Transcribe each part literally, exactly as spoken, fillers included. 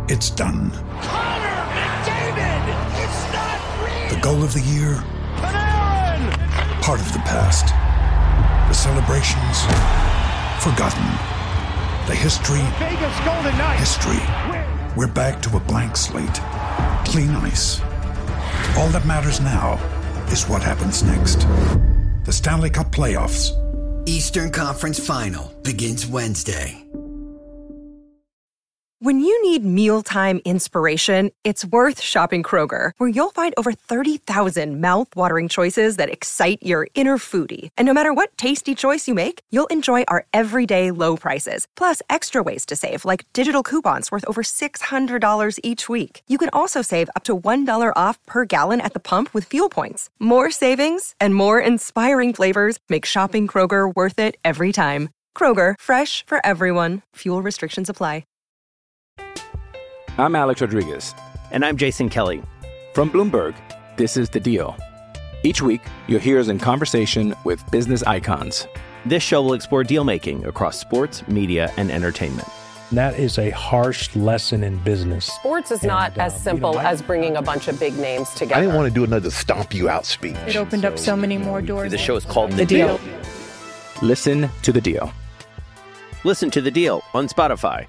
It's done. Connor McDavid! It's not real! The goal of the year? Panarin! Part of the past. The celebrations? Forgotten. The history? Vegas Golden Knights! History. We're back to a blank slate. Clean ice. All that matters now is what happens next. The Stanley Cup Playoffs. Eastern Conference Final begins Wednesday. When you need mealtime inspiration, it's worth shopping Kroger, where you'll find over thirty thousand mouth-watering choices that excite your inner foodie. And no matter what tasty choice you make, you'll enjoy our everyday low prices, plus extra ways to save, like digital coupons worth over six hundred dollars each week. You can also save up to one dollar off per gallon at the pump with fuel points. More savings and more inspiring flavors make shopping Kroger worth it every time. Kroger, fresh for everyone. Fuel restrictions apply. I'm Alex Rodriguez. And I'm Jason Kelly. From Bloomberg, this is The Deal. Each week, you'll hear us in conversation with business icons. This show will explore deal-making across sports, media, and entertainment. That is a harsh lesson in business. Sports is not and, uh, as simple you know, I, as bringing a bunch of big names together. I didn't want to do another stomp you out speech. It opened so, up so many more doors. The show is called The, the deal. deal. Listen to The Deal. Listen to The Deal on Spotify.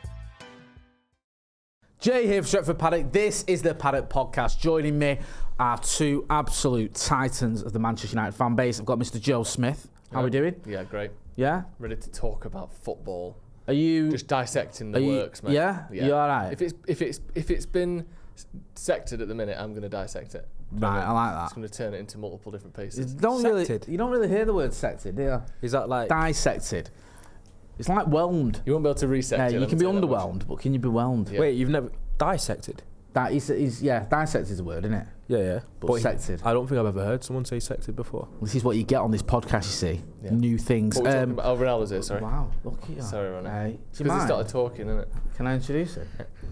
Jay here for Stretford Paddock. This is the Paddock Podcast. Joining me are two absolute titans of the Manchester United fan base. I've got Mister Joe Smith. How yeah. are we doing? Yeah, great. Yeah? Ready to talk about football. Are you... Just dissecting the you, works, mate. Yeah? yeah? You all right? If it's, if, it's, if it's been sectored at the minute, I'm going to dissect it. Right, I like that. It's going to turn it into multiple different pieces. You don't, really, you don't really hear the word sected, do you? Is that like... Dissected. It's like whelmed. You won't be able to resect yeah, it. You can be underwhelmed, but can you be whelmed? Yeah. Wait, you've never... Dissected? That is, is yeah, dissected is a word, isn't it? Yeah, yeah. But, but sected. I don't think I've ever heard someone say sected before. This is what you get on this podcast, you see. Yeah. New things. What um, about, oh, Ronaldo's here, sorry. Wow, look at you. Sorry, Ronnie. Hey, because he started talking, isn't it? Can I introduce it?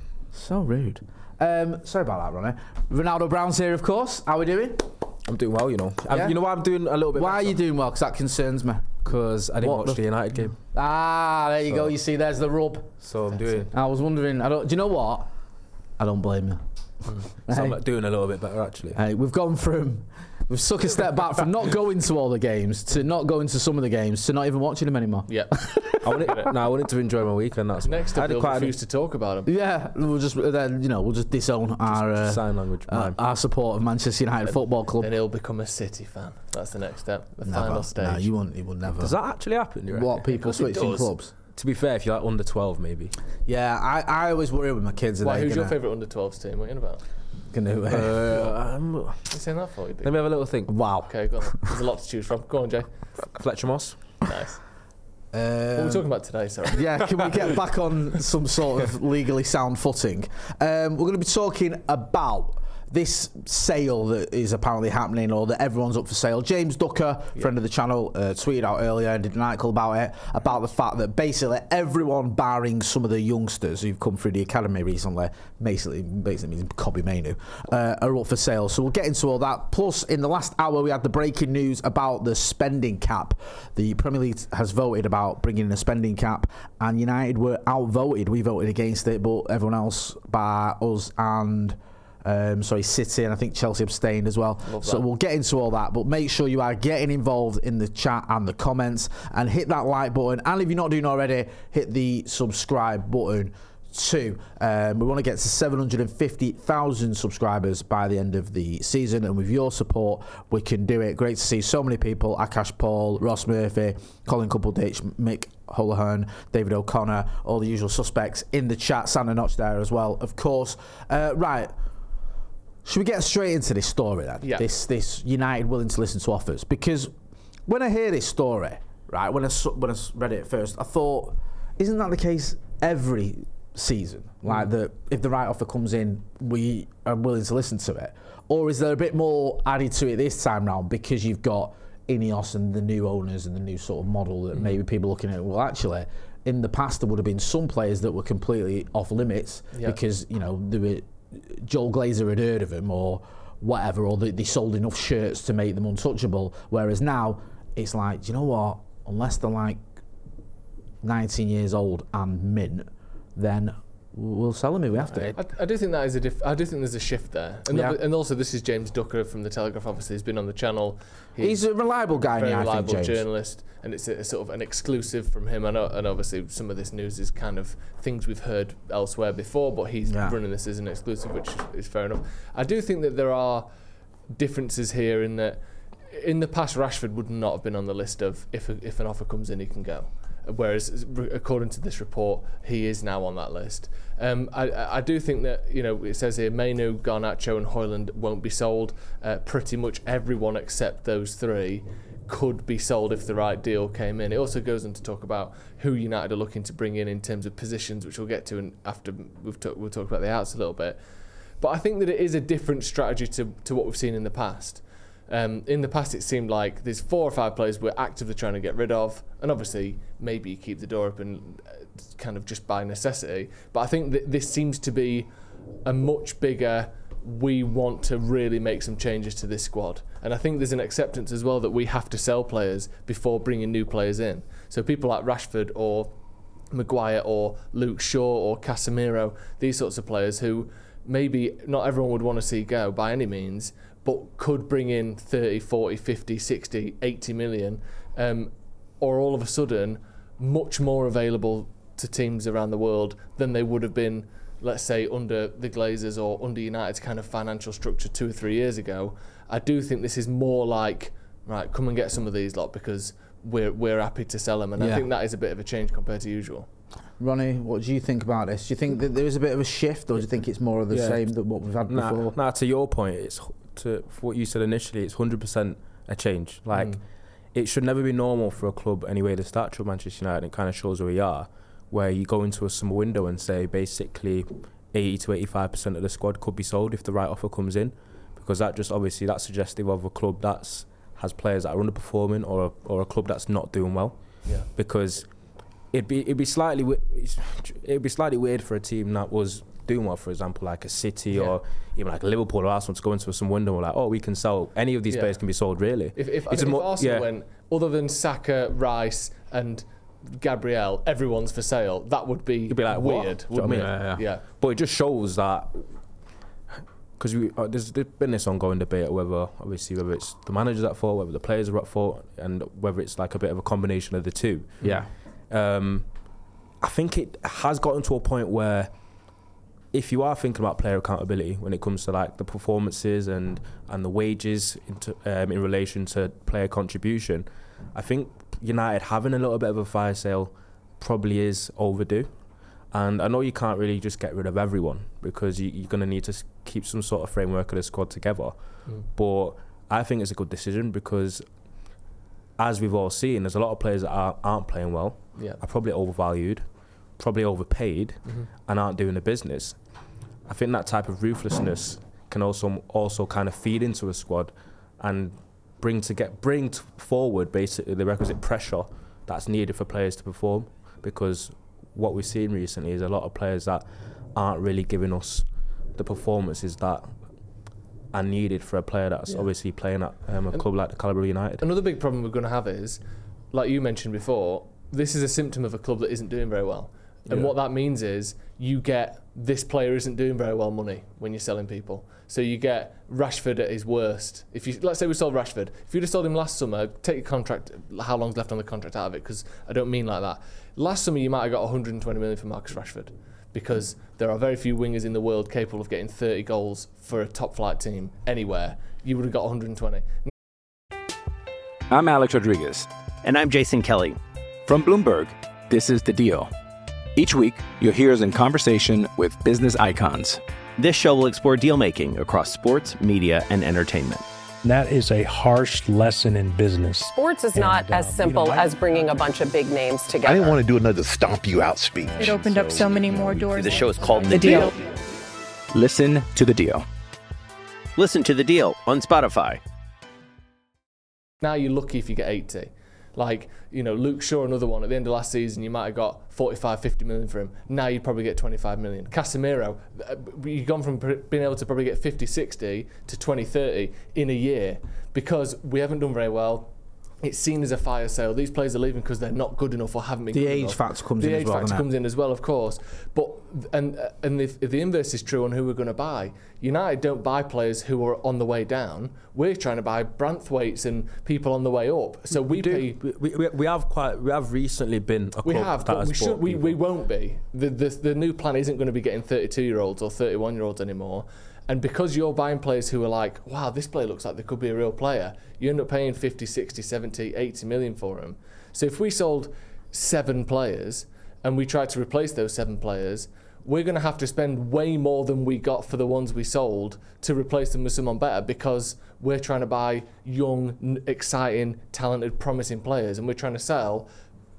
So rude. Um, sorry about that, Ronnie. Ronaldo Brown's here, of course. How are we doing? I'm doing well, you know. Yeah? You know why I'm doing a little bit Why better? are you doing well? Because that concerns me. Because I didn't what watch the, the United game. Ah, there you so, go. You see, there's the rub. So I'm doing... I was wondering, I don't. do you know what? I don't blame you. Mm. So hey. I'm like doing a little bit better, actually. Hey, we've gone from... We've took a step back from not going to all the games to not going to some of the games to not even watching them anymore. Yeah. I wanted, no, I wanted to enjoy my weekend. That's next up. We'll refuse to talk about them. Yeah, we'll just then you know we'll just disown just our uh, sign language, uh, our support of Manchester United and, Football Club. Then he'll become a City fan. That's the next step. The never. final stage. No, you won't. It will never. Does that actually happen? You what people switching clubs? To be fair, if you're like under twelve, maybe. Yeah, I, I always worry with my kids. Why? Who's gonna, your favourite under twelves team? What are you about? Gonna, uh, uh, I'm, you saying that for you? Let me have a little think. Wow. Okay, go on. Then. There's a lot to choose from. Go on, Jay. Fletcher Moss. Nice. Um, what are we talking about today, sorry? Yeah, can we get back on some sort of legally sound footing? Um, we're going to be talking about this sale that is apparently happening, or that everyone's up for sale. James Ducker, yeah. friend of the channel, uh, tweeted out earlier and did an article about it, about the fact that basically everyone, barring some of the youngsters who've come through the academy recently, basically, basically means Kobbie Mainoo, uh, are up for sale. So we'll get into all that. Plus, in the last hour, we had the breaking news about the spending cap. The Premier League has voted about bringing in a spending cap, and United were outvoted. We voted against it, but everyone else, by us and... Um, sorry, City, and I think Chelsea abstained as well. So we'll get into all that, but make sure you are getting involved in the chat and the comments, and hit that like button. And if you're not doing already, hit the subscribe button too. Um, we want to get to seven hundred fifty thousand subscribers by the end of the season, and with your support, we can do it. Great to see so many people: Akash Paul, Ross Murphy, Colin Couple-Ditch, Mick Holohan, David O'Connor, all the usual suspects in the chat. Santa Notch there as well, of course. Uh, right. Should we get straight into this story then? Yeah. This this United willing to listen to offers? Because when I hear this story, right, when I, when I read it at first, I thought, isn't that the case every season? Like, mm. that if the right offer comes in, we are willing to listen to it? Or is there a bit more added to it this time round because you've got Ineos and the new owners and the new sort of model that mm. maybe people looking at, well, actually, in the past there would have been some players that were completely off limits yeah. because, you know, they were... Joel Glazer had heard of them or whatever, or they, they sold enough shirts to make them untouchable, whereas now it's like, do you know what, unless they're like nineteen years old and mint, then we'll sell him if we have to. I, I do think that is a diff- I do think there's a shift there, and, Yeah. the, and also this is James Ducker from the Telegraph. Obviously, he's been on the channel. He's a reliable guy, very now, I think, reliable James. journalist, and it's a, a sort of an exclusive from him. I know, and obviously some of this news is kind of things we've heard elsewhere before, but he's Yeah. running this as an exclusive, which is fair enough. I do think that there are differences here in that. In the past, Rashford would not have been on the list of if a, if an offer comes in, he can go. Whereas, according to this report, he is now on that list. Um, I, I do think that, you know, it says here, Mainu, Garnacho and Højlund won't be sold. Uh, pretty much everyone except those three could be sold if the right deal came in. It also goes on to talk about who United are looking to bring in in terms of positions, which we'll get to and after we've talk, we'll talk about the outs a little bit. But I think that it is a different strategy to, to what we've seen in the past. Um, in the past, it seemed like there's four or five players we're actively trying to get rid of, and obviously maybe you keep the door open uh, kind of just by necessity. But I think that this seems to be a much bigger, we want to really make some changes to this squad. And I think there's an acceptance as well that we have to sell players before bringing new players in. So people like Rashford or Maguire or Luke Shaw or Casemiro, these sorts of players who maybe not everyone would want to see go by any means, but could bring in thirty, forty, fifty, sixty, eighty million, um, or all of a sudden much more available to teams around the world than they would have been, let's say, under the Glazers or under United's kind of financial structure two or three years ago. I do think this is more like, right, come and get some of these lot because we're we're happy to sell them, and Yeah. I think that is a bit of a change compared to usual. Ronnie, what do you think about this? Do you think that there is a bit of a shift, or do you think it's more of the Yeah. same than what we've had Nah, before? nah, to your point, it's to for what you said initially. It's one hundred percent a change. Like, Mm. it should never be normal for a club anyway. The stature of Manchester United, it kind of shows where we are, where you go into a summer window and say basically eighty to eighty-five percent of the squad could be sold if the right offer comes in, because that just obviously that's suggestive of a club that's has players that are underperforming or a, or a club that's not doing well. Yeah. Because it'd be it'd be slightly wi- it'd be slightly weird for a team that was doing well, for example, like a City Yeah. or even like Liverpool or Arsenal, to go into some window and like, oh, we can sell any of these Yeah. players can be sold really. If, if, It's if a mo- Arsenal yeah. went, other than Saka, Rice and Gabriel, everyone's for sale, that would be, You'd be like, what? weird, Do you know wouldn't what I it? mean? Yeah, yeah. But it just shows that, because we uh, there's, there's been this ongoing debate whether obviously whether it's the managers at fault, whether the players are at fault, and whether it's like a bit of a combination of the two. Yeah. Um, I think it has gotten to a point where if you are thinking about player accountability when it comes to like the performances and and the wages into, um, in relation to player contribution, I think United having a little bit of a fire sale probably is overdue. And I know you can't really just get rid of everyone because you, you're going to need to s- keep some sort of framework of the squad together. Mm. But I think it's a good decision because, as we've all seen, there's a lot of players that are, aren't playing well, Yeah. are probably overvalued, probably overpaid, Mm-hmm. and aren't doing the business. I think that type of ruthlessness can also also kind of feed into a squad and bring to get bring t- forward basically the requisite pressure that's needed for players to perform, because what we've seen recently is a lot of players that aren't really giving us the performances that are needed for a player that's Yeah. obviously playing at um, a And club like the calibre of United. Another big problem we're going to have is, like you mentioned before, this is a symptom of a club that isn't doing very well. And Yeah. what that means is you get this player isn't doing very well money when you're selling people. So you get Rashford at his worst. If you let's say we sold Rashford, if you'd have sold him last summer, take your contract, how long's left on the contract out of it, because I don't mean like that. Last summer you might have got one hundred twenty million for Marcus Rashford, because there are very few wingers in the world capable of getting thirty goals for a top flight team anywhere. You would have got one hundred twenty. I'm Alex Rodriguez. And I'm Jason Kelly. From Bloomberg, this is The Deal. Each week, you'll hear us in conversation with business icons. This show will explore deal making across sports, media, and entertainment. And that is a harsh lesson in business. Sports is And, not as um, simple you know, I- as bringing a bunch of big names together. I didn't want to do another stomp you out speech. It opened up so many more doors. The show is called The The Deal. Deal. Listen to The Deal. Listen to The Deal on Spotify. Now you're lucky if you get eighty. Like, you know, Luke Shaw, another one, at the end of last season, you might have got forty-five, fifty million for him. Now you'd probably get twenty-five million. Casemiro, uh, you've gone from pr- being able to probably get fifty, sixty to twenty, thirty in a year because we haven't done very well. it's seen as a fire sale. These players are leaving because they're not good enough or haven't been the good age enough. factor comes the in as age well. factor comes in as well, of course. But and and if, if the inverse is true on who we're going to buy, United don't buy players who are on the way down. We're trying to buy Branthwaites and people on the way up. So we, we do. pay. We, we, we have quite. We have recently been a club we have, that but has we should. We, people. we won't be. The, the the new plan isn't going to be getting thirty-two-year-olds or thirty-one-year-olds anymore. And because you're buying players who are like, wow, this player looks like they could be a real player, you end up paying fifty, sixty, seventy, eighty million for them. So if we sold seven players and we tried to replace those seven players, we're going to have to spend way more than we got for the ones we sold to replace them with someone better, because we're trying to buy young, exciting, talented, promising players, and we're trying to sell.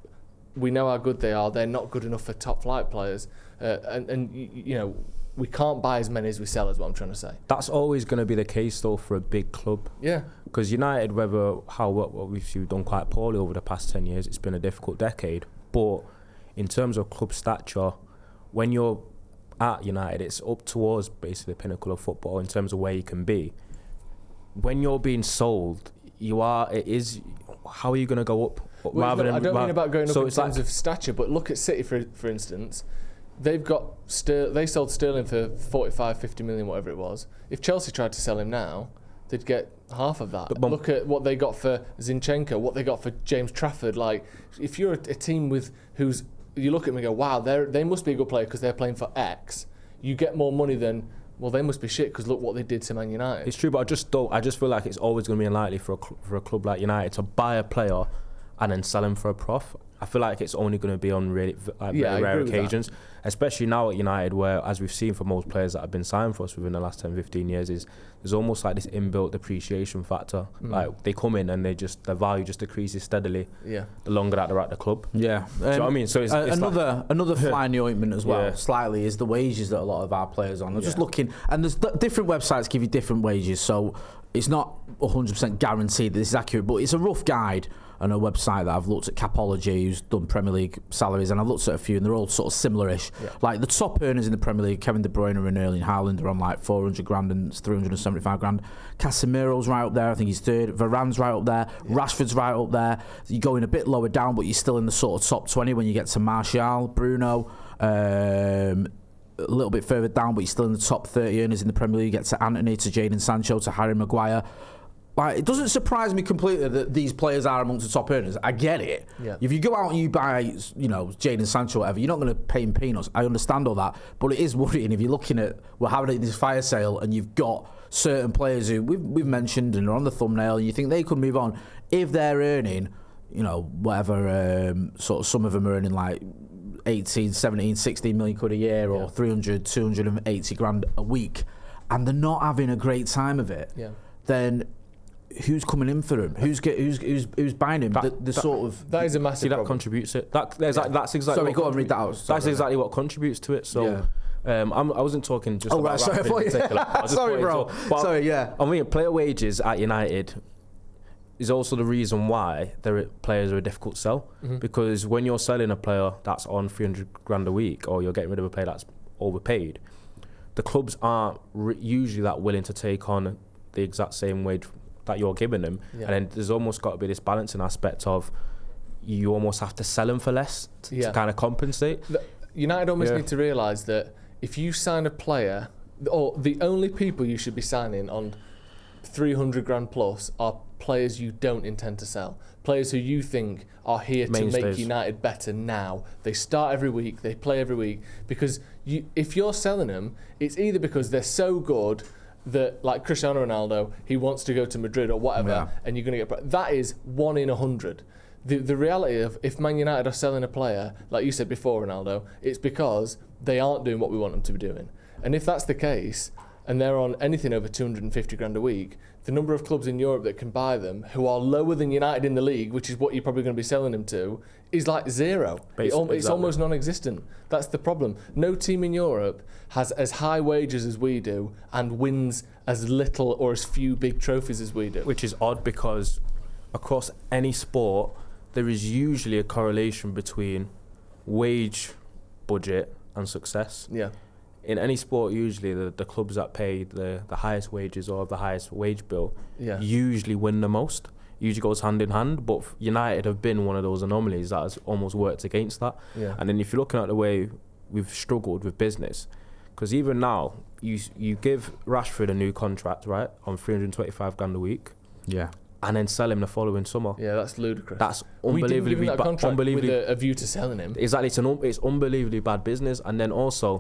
We know how good they are. They're not good enough for top flight players. Uh, and, and, you know, we can't buy as many as we sell, is what I'm trying to say. That's always going to be the case, though, for a big club. Yeah. Because United, whether how what, what we've done quite poorly over the past ten years, it's been a difficult decade. But in terms of club stature, when you're at United, it's up towards basically the pinnacle of football in terms of where you can be. When you're being sold, you are. It is. How are you going to go up? Well, rather no, than, I don't ra- mean about going up so in it's terms like, of stature, but look at City, for for instance. They've got Ster- they sold Sterling for forty-five, fifty million, whatever it was. If Chelsea tried to sell him now, they'd get half of that. But, look at what they got for Zinchenko, what they got for James Trafford. Like, if you're a, a team with who's, you look at them and go, wow, they they must be a good player because they're playing for X. You get more money than, well, they must be shit because look what they did to Man United. It's true, but I just don't. I just feel like it's always going to be unlikely for a cl- for a club like United to buy a player and then sell him for a prof. I feel like it's only going to be on really like, yeah, very rare occasions, especially now at United, where, as we've seen for most players that have been signed for us within the last ten, fifteen years, is there's almost like this inbuilt depreciation factor. Mm. Like, they come in and they just, their value just decreases steadily. Yeah. The longer that they're at the club. Yeah. Do you know what I mean? So it's, uh, it's another like, another fly in the ointment as well, yeah. slightly, is the wages that a lot of our players are on. I'm Yeah. just looking, and there's th- different websites give you different wages, so it's not one hundred percent guaranteed that this is accurate, but it's a rough guide on a website that I've looked at, Capology, who's done Premier League salaries, and I've looked at a few, and they're all sort of similar-ish. Yeah. Like, the top earners in the Premier League, Kevin De Bruyne and Erling Haaland are on like four hundred grand and three hundred seventy-five grand. Casemiro's right up there, I think he's third. Varane's right up there. Yeah. Rashford's right up there. You go in a bit lower down, but you're still in the sort of top twenty when you get to Martial, Bruno. Um, a little bit further down, but you're still in the top thirty earners in the Premier League. You get to Anthony, to Jadon Sancho, to Harry Maguire. Like, it doesn't surprise me completely that these players are amongst the top earners. I get it. Yeah. If you go out and you buy, you know, Jadon Sancho or whatever, you're not going to pay him peanuts. I understand all that. But it is worrying if you're looking at, we're having this fire sale and you've got certain players who we've, we've mentioned and are on the thumbnail, and you think they could move on. If they're earning, you know, whatever, um, sort of some of them are earning like eighteen, seventeen, sixteen million quid a year, or yeah. three hundred, two hundred eighty grand a week, and they're not having a great time of it, yeah. then who's coming in for him? Who's get, who's, who's who's buying him? That, the, the that, sort of that is a massive see, that problem. contributes it. That there's yeah. like, that's exactly. Sorry, what go on, read that out. Sorry, that's exactly what contributes to it. So. Yeah. Um, I'm, I wasn't talking just oh, about right, sorry, Rashford in particular. I was sorry, bro. To, sorry, yeah. I mean, player wages at United is also the reason why their players are a difficult sell. Mm-hmm. Because when you're selling a player that's on three hundred grand a week, or you're getting rid of a player that's overpaid, the clubs aren't re- usually that willing to take on the exact same wage that you're giving them. Yeah. And then there's almost got to be this balancing aspect of you almost have to sell them for less to, yeah. to kind of compensate. The, United almost yeah. need to realise that if you sign a player, or the only people you should be signing on three hundred grand plus are players you don't intend to sell. Players who you think are here Mainstays. to make United better now. They start every week, they play every week. Because you, if you're selling them, it's either because they're so good that, like Cristiano Ronaldo, he wants to go to Madrid or whatever, yeah. and you're going to get... That is one in a hundred. The, the reality of if Man United are selling a player, like you said before, Ronaldo, it's because they aren't doing what we want them to be doing. And if that's the case, and they're on anything over two hundred fifty grand a week, the number of clubs in Europe that can buy them, who are lower than United in the league, which is what you're probably going to be selling them to, is like zero. It, exactly. It's almost non-existent. That's the problem. No team in Europe has as high wages as we do and wins as little or as few big trophies as we do. Which is odd, because across any sport, there is usually a correlation between wage, budget, and success. Yeah. In any sport, usually the, the clubs that pay the, the highest wages or the highest wage bill yeah. usually win the most. usually goes hand in hand, but United have been one of those anomalies that has almost worked against that. Yeah. And then if you're looking at the way we've struggled with business, because even now, you you give Rashford a new contract, right, on three hundred twenty-five grand a week. Yeah. And then sell him the following summer. Yeah, that's ludicrous. That's we unbelievably didn't give him that ba- contract unbelievably with a, a view to selling him. Exactly, it's an un- it's unbelievably bad business. And then also,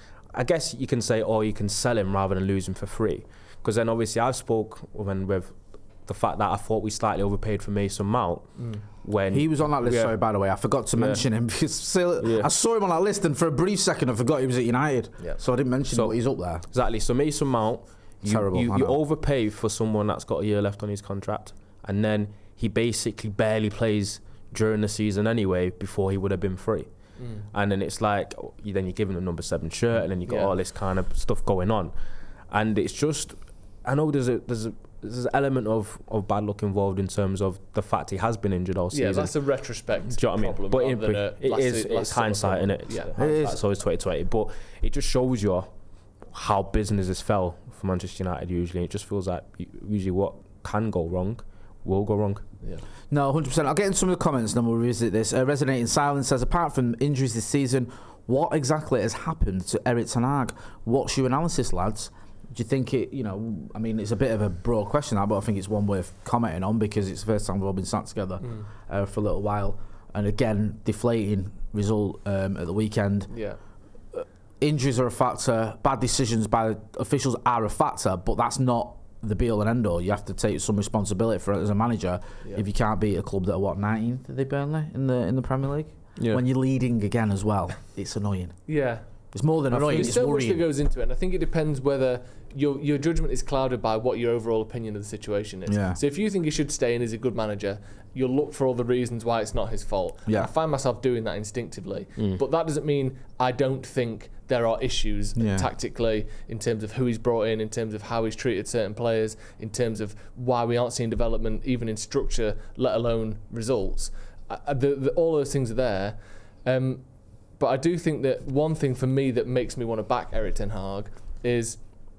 I guess you can say, oh, you can sell him rather than lose him for free. Because then obviously I've spoke when with the fact that I thought we slightly overpaid for Mason Mount. Mm. When he was on that list, yeah. sorry, by the way, I forgot to Yeah. mention him because still, Yeah. I saw him on that list, and for a brief second, I forgot he was at United. Yeah. So I didn't mention So- him, but he's up there. Exactly. So Mason Mount, you, Terrible, you, I you know. overpay for someone that's got a year left on his contract, and then he basically barely plays during the season anyway before he would have been free. Mm. And then it's like, you, then you give him the number seven shirt, and then you got Yeah. all this kind of stuff going on. And it's just, I know there's a there's a there's an element of, of bad luck involved in terms of the fact he has been injured all season. Yeah, that's a retrospect Do you know what I mean? problem. But rather in, than a it last is se- last it's summer hindsight, problem. innit? It's, Yeah. hindsight, it's always twenty twenty. But it just shows you how business has fell for Manchester United usually. It just feels like usually what can go wrong will go wrong. Yeah. No, one hundred percent. I'll get into some of the comments and then we'll revisit this. Uh, Resonating Silence says, apart from injuries this season, what exactly has happened to Erik ten Hag? What's your analysis, lads? Do you think it, you know, I mean, it's a bit of a broad question, but I think it's one worth commenting on because it's the first time we've all been sat together Mm. uh, for a little while. And again, deflating result um, at the weekend. Yeah. Uh, injuries are a factor. Bad decisions by officials are a factor, but that's not the be-all and end-all. You have to take some responsibility for it as a manager Yeah. if you can't beat a club that are, what, nineteenth, did they, Burnley, in the, in the Premier League? Yeah. When you're leading again as well, it's annoying. Yeah. It's more than annoying, There's it's so much worrying. that goes into it, and I think it depends whether your your judgment is clouded by what your overall opinion of the situation is. Yeah. So if you think he should stay and is a good manager, you'll look for all the reasons why it's not his fault. Yeah. I find myself doing that instinctively, Mm. but that doesn't mean I don't think there are issues Yeah. tactically in terms of who he's brought in, in terms of how he's treated certain players, in terms of why we aren't seeing development even in structure, let alone results. Uh, the, the, all those things are there. Um, But I do think that one thing for me that makes me want to back Erik ten Hag is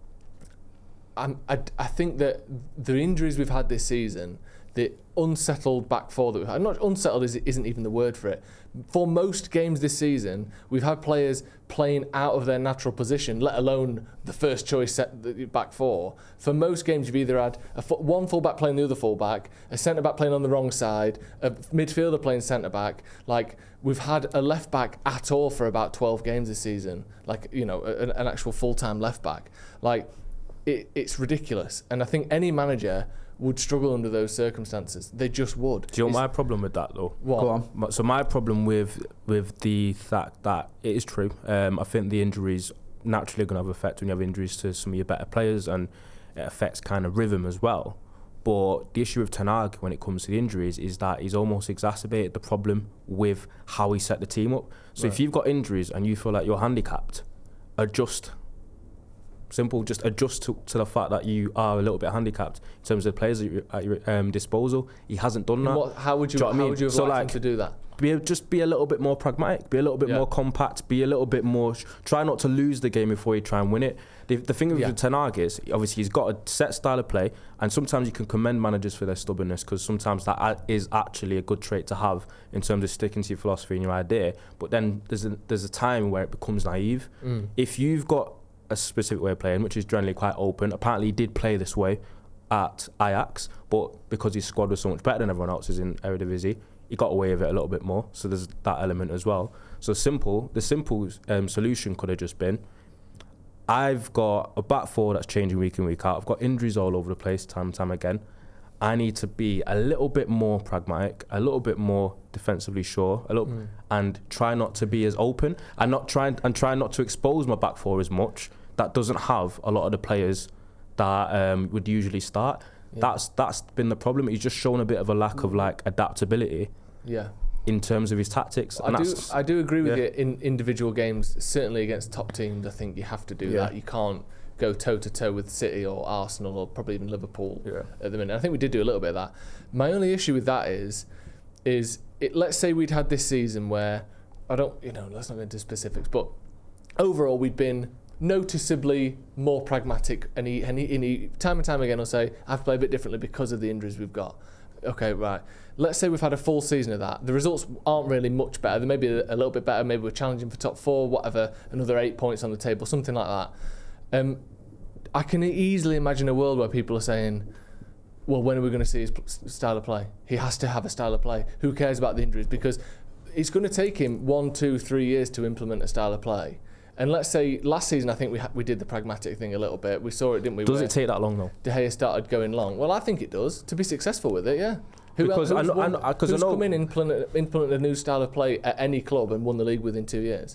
I'm, I, I think that the injuries we've had this season, the unsettled back four that we've had, not unsettled is, isn't even the word for it. For most games this season, we've had players playing out of their natural position, let alone the first choice set, the back four. For most games, you've either had a fo- one full-back playing the other full-back, a centre-back playing on the wrong side, a midfielder playing centre-back. Like, we've had a left-back at all for about twelve games this season. Like, you know, an, an actual full-time left-back. Like, it, it's ridiculous. And I think any manager would struggle under those circumstances. They just would. Do you know It's- my problem with that though? What? Go on. My- So my problem with with the fact that it is true. Um, I think the injuries naturally going to have an effect when you have injuries to some of your better players, and it affects kind of rhythm as well. But the issue with Ten Hag when it comes to the injuries is that he's almost exacerbated the problem with how he set the team up. So Right. if you've got injuries and you feel like you're handicapped, adjust. Simple, just adjust to, to the fact that you are a little bit handicapped in terms of the players at your, at your um, disposal. He hasn't done that. What, how would you, Do you know what I how mean? would you have So, liked like, him to do that? Be a, just be a little bit more pragmatic, be a little bit Yeah. more compact, be a little bit more. Sh- try not to lose the game before you try and win it. The, the thing with Yeah. Ten Hag is, obviously, he's got a set style of play, and sometimes you can commend managers for their stubbornness because sometimes that a- is actually a good trait to have in terms of sticking to your philosophy and your idea. But then there's a, there's a time where it becomes naive. Mm. If you've got a specific way of playing, which is generally quite open, apparently he did play this way at Ajax, but because his squad was so much better than everyone else's in Eredivisie, he got away with it a little bit more. So there's that element as well. So simple, the simple um, solution could have just been, I've got a back four that's changing week in, week out. I've got injuries all over the place time and time again. I need to be a little bit more pragmatic, a little bit more defensively sure, a little, Mm. and try not to be as open, and not try and try not to expose my back four as much. That doesn't have a lot of the players that um, would usually start. Yeah. That's that's been the problem. He's just shown a bit of a lack of like adaptability Yeah. in terms of his tactics. I and do, that's, I do agree with yeah. you in individual games, certainly against top teams. I think you have to do Yeah. that. You can't go toe-to-toe with City or Arsenal or probably even Liverpool Yeah. at the minute. I think we did do a little bit of that. My only issue with that is, is it, let's say we'd had this season where, I don't, you know, let's not go into specifics, but overall we'd been noticeably more pragmatic, and he, and he, and he time and time again will say, I have to play a bit differently because of the injuries we've got. okay, right, let's say we've had a full season of that. The results aren't really much better. They may be a little bit better. Maybe we're challenging for top four, whatever, another eight points on the table, something like that. Um, I can easily imagine a world where people are saying, well, when are we going to see his p- style of play? He has to have a style of play. Who cares about the injuries? Because it's going to take him one, two, three years to implement a style of play. And let's say last season, I think we ha- we did the pragmatic thing a little bit. We saw it, didn't we? Does it take that long though? De Gea started going long. Well, I think it does to be successful with it. Yeah. Who because else, I know, won, I know, 'cause who's I know, come in and implement, implement a new style of play at any club and won the league within two years?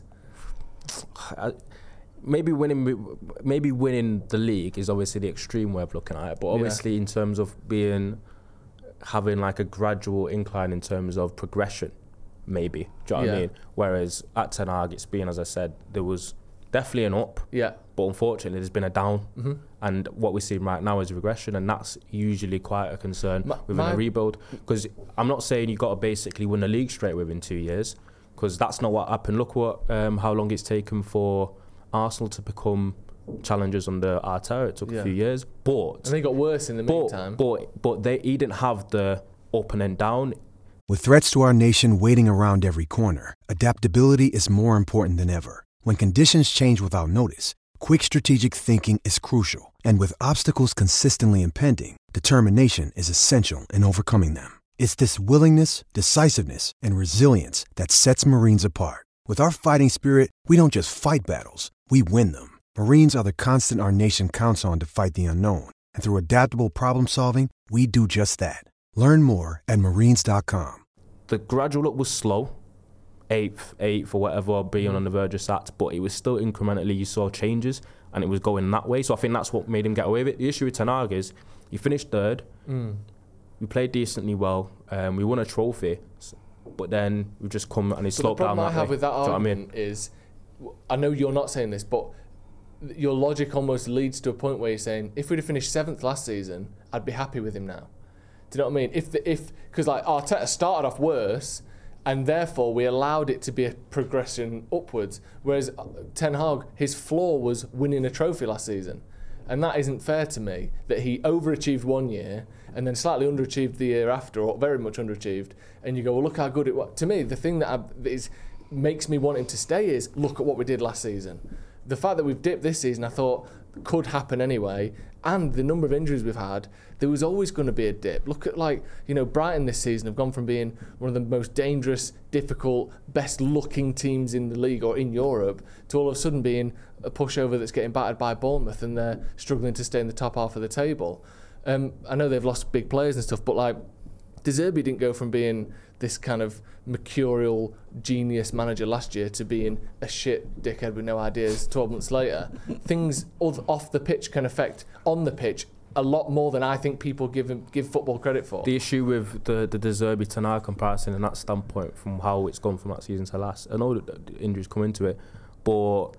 I, maybe winning, maybe winning the league is obviously the extreme way of looking at it. But obviously, yeah. in terms of being having like a gradual incline in terms of progression. Maybe, do you know what yeah. I mean? Whereas at Ten Hag, it's been, as I said, there was definitely an up, yeah. but unfortunately there's been a down. Mm-hmm. And what we're seeing right now is regression, and that's usually quite a concern my, within my a rebuild. Because I'm not saying you've got to basically win the league straight within two years, because that's not what happened. Look what um, how long it's taken for Arsenal to become challengers under Arteta. It took yeah. a few years, but and they got worse in the but, meantime. But but they he didn't have the up and then down. With threats to our nation waiting around every corner, adaptability is more important than ever. When conditions change without notice, quick strategic thinking is crucial. And with obstacles consistently impending, determination is essential in overcoming them. It's this willingness, decisiveness, and resilience that sets Marines apart. With our fighting spirit, we don't just fight battles, we win them. Marines are the constant our nation counts on to fight the unknown. And through adaptable problem solving, we do just that. Learn more at marines dot com. The gradual up was slow, eighth, eighth or whatever, being mm. on the verge of sats, but it was still incrementally, you saw changes, and it was going that way. So I think that's what made him get away with it. The issue with Ten Hag is, you finished third, mm. we played decently well, um, we won a trophy, but then we've just come and he so slowed down that way. The problem I have way. with that Do argument you know what I mean? is, I know you're not saying this, but your logic almost leads to a point where you're saying, if we'd have finished seventh last season, I'd be happy with him now. Do you know what I mean? If the, if because like Arteta started off worse, and therefore we allowed it to be a progression upwards, whereas Ten Hag, his flaw was winning a trophy last season, and that isn't fair to me. That he overachieved one year and then slightly underachieved the year after, or very much underachieved, and you go, well, look how good it was. To me, the thing that, I, that is makes me want him to stay is look at what we did last season. The fact that we've dipped this season, I thought could happen anyway, and the number of injuries we've had, there was always going to be a dip. Look at, like, you know, Brighton this season have gone from being one of the most dangerous, difficult, best looking teams in the league or in Europe to all of a sudden being a pushover that's getting battered by Bournemouth, and they're struggling to stay in the top half of the table. Um, I know they've lost big players and stuff, but like De Zerbi didn't go from being this kind of mercurial genius manager last year to being a shit dickhead with no ideas twelve months later. Things off the pitch can affect on the pitch a lot more than I think people give him, give football credit for. The issue with the the De Zerbi Ten Hag comparison in that standpoint, from how it's gone from that season to last, I know that injuries come into it, but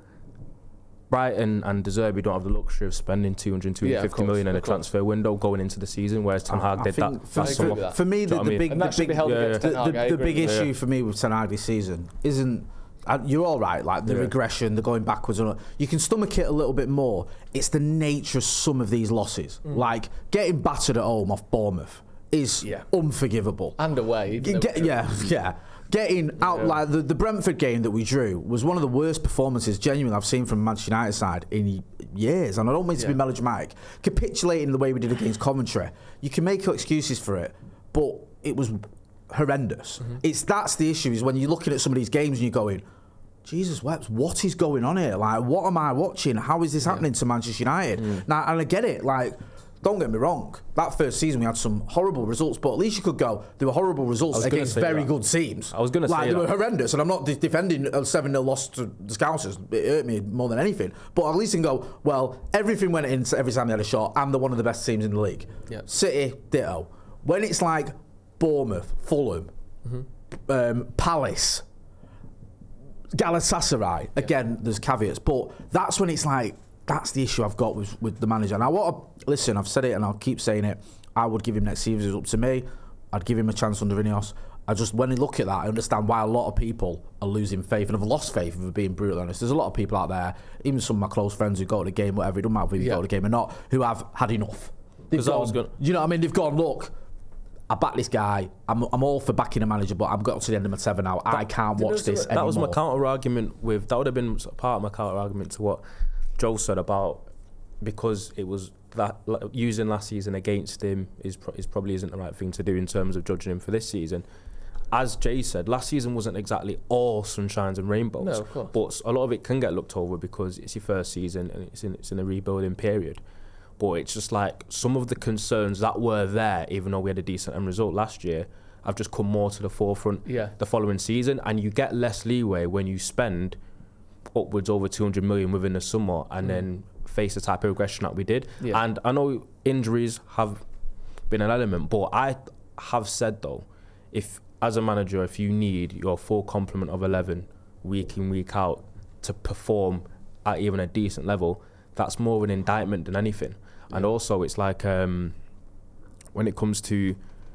Brighton and De Zerbi don't have the luxury of spending two hundred, two hundred fifty yeah, million in a transfer window going into the season, whereas Ten Hag did that. For, for, that. for me, the, the big, the big, yeah, yeah. the, the, the big issue yeah. for me with Ten Hag this season isn't. Uh, you're all right, like the yeah. regression, the going backwards. And all, you can stomach it a little bit more. It's the nature of some of these losses, mm. like getting battered at home off Bournemouth is yeah. unforgivable. And away, G- get, yeah, yeah. Getting out, yeah. like the, the Brentford game that we drew was one of the worst performances genuinely I've seen from Manchester United side in years, and I don't mean to yeah. be melodramatic. Capitulating the way we did against Coventry, you can make excuses for it, but it was horrendous. Mm-hmm. It's that's the issue, is when you're looking at some of these games and you're going, Jesus wept, what is going on here? Like, what am I watching? How is this yeah. happening to Manchester United? Mm. Now, and I get it, like, don't get me wrong, that first season we had some horrible results, but at least you could go, there were horrible results against very that. good teams. I was going to like, say they that. were horrendous, and I'm not de- defending a seven nil loss to the Scousers. It hurt me more than anything. But at least you can go, well, everything went in every time they had a shot, and they're one of the best teams in the league. Yep. City, ditto. When it's like Bournemouth, Fulham, mm-hmm. um, Palace, Galatasaray, yeah. again, there's caveats, but that's when it's like, that's the issue I've got with, with the manager. And I want to, listen, I've said it and I'll keep saying it, I would give him next season. It's up to me. I'd give him a chance under Ineos. I just, when I look at that, I understand why a lot of people are losing faith and have lost faith, if we're being brutally honest. There's a lot of people out there, even some of my close friends who go to the game, whatever, it doesn't matter if you yeah. go to the game or not, who have had enough. They've gone, I was gonna... You know what I mean? They've gone, look, I back this guy. I'm, I'm all for backing a manager, but I've got to the end of my tether now. That, I can't watch this that anymore. That was my counter argument with. That would have been part of my counter argument to what Joe said about because it was that using last season against him is is probably isn't the right thing to do in terms of judging him for this season. As Jay said, last season wasn't exactly all sunshines and rainbows. No, of course. But a lot of it can get looked over because it's your first season and it's in it's in a rebuilding period. But it's just like some of the concerns that were there, even though we had a decent end result last year, have just come more to the forefront yeah. the following season. And you get less leeway when you spend upwards over two hundred million within the summer and mm. then face the type of regression that we did. Yeah. And I know injuries have been an element, but I have said, though, if as a manager, if you need your full complement of eleven week in, week out to perform at even a decent level, that's more of an indictment than anything. Yeah. And also, it's like um, when it comes to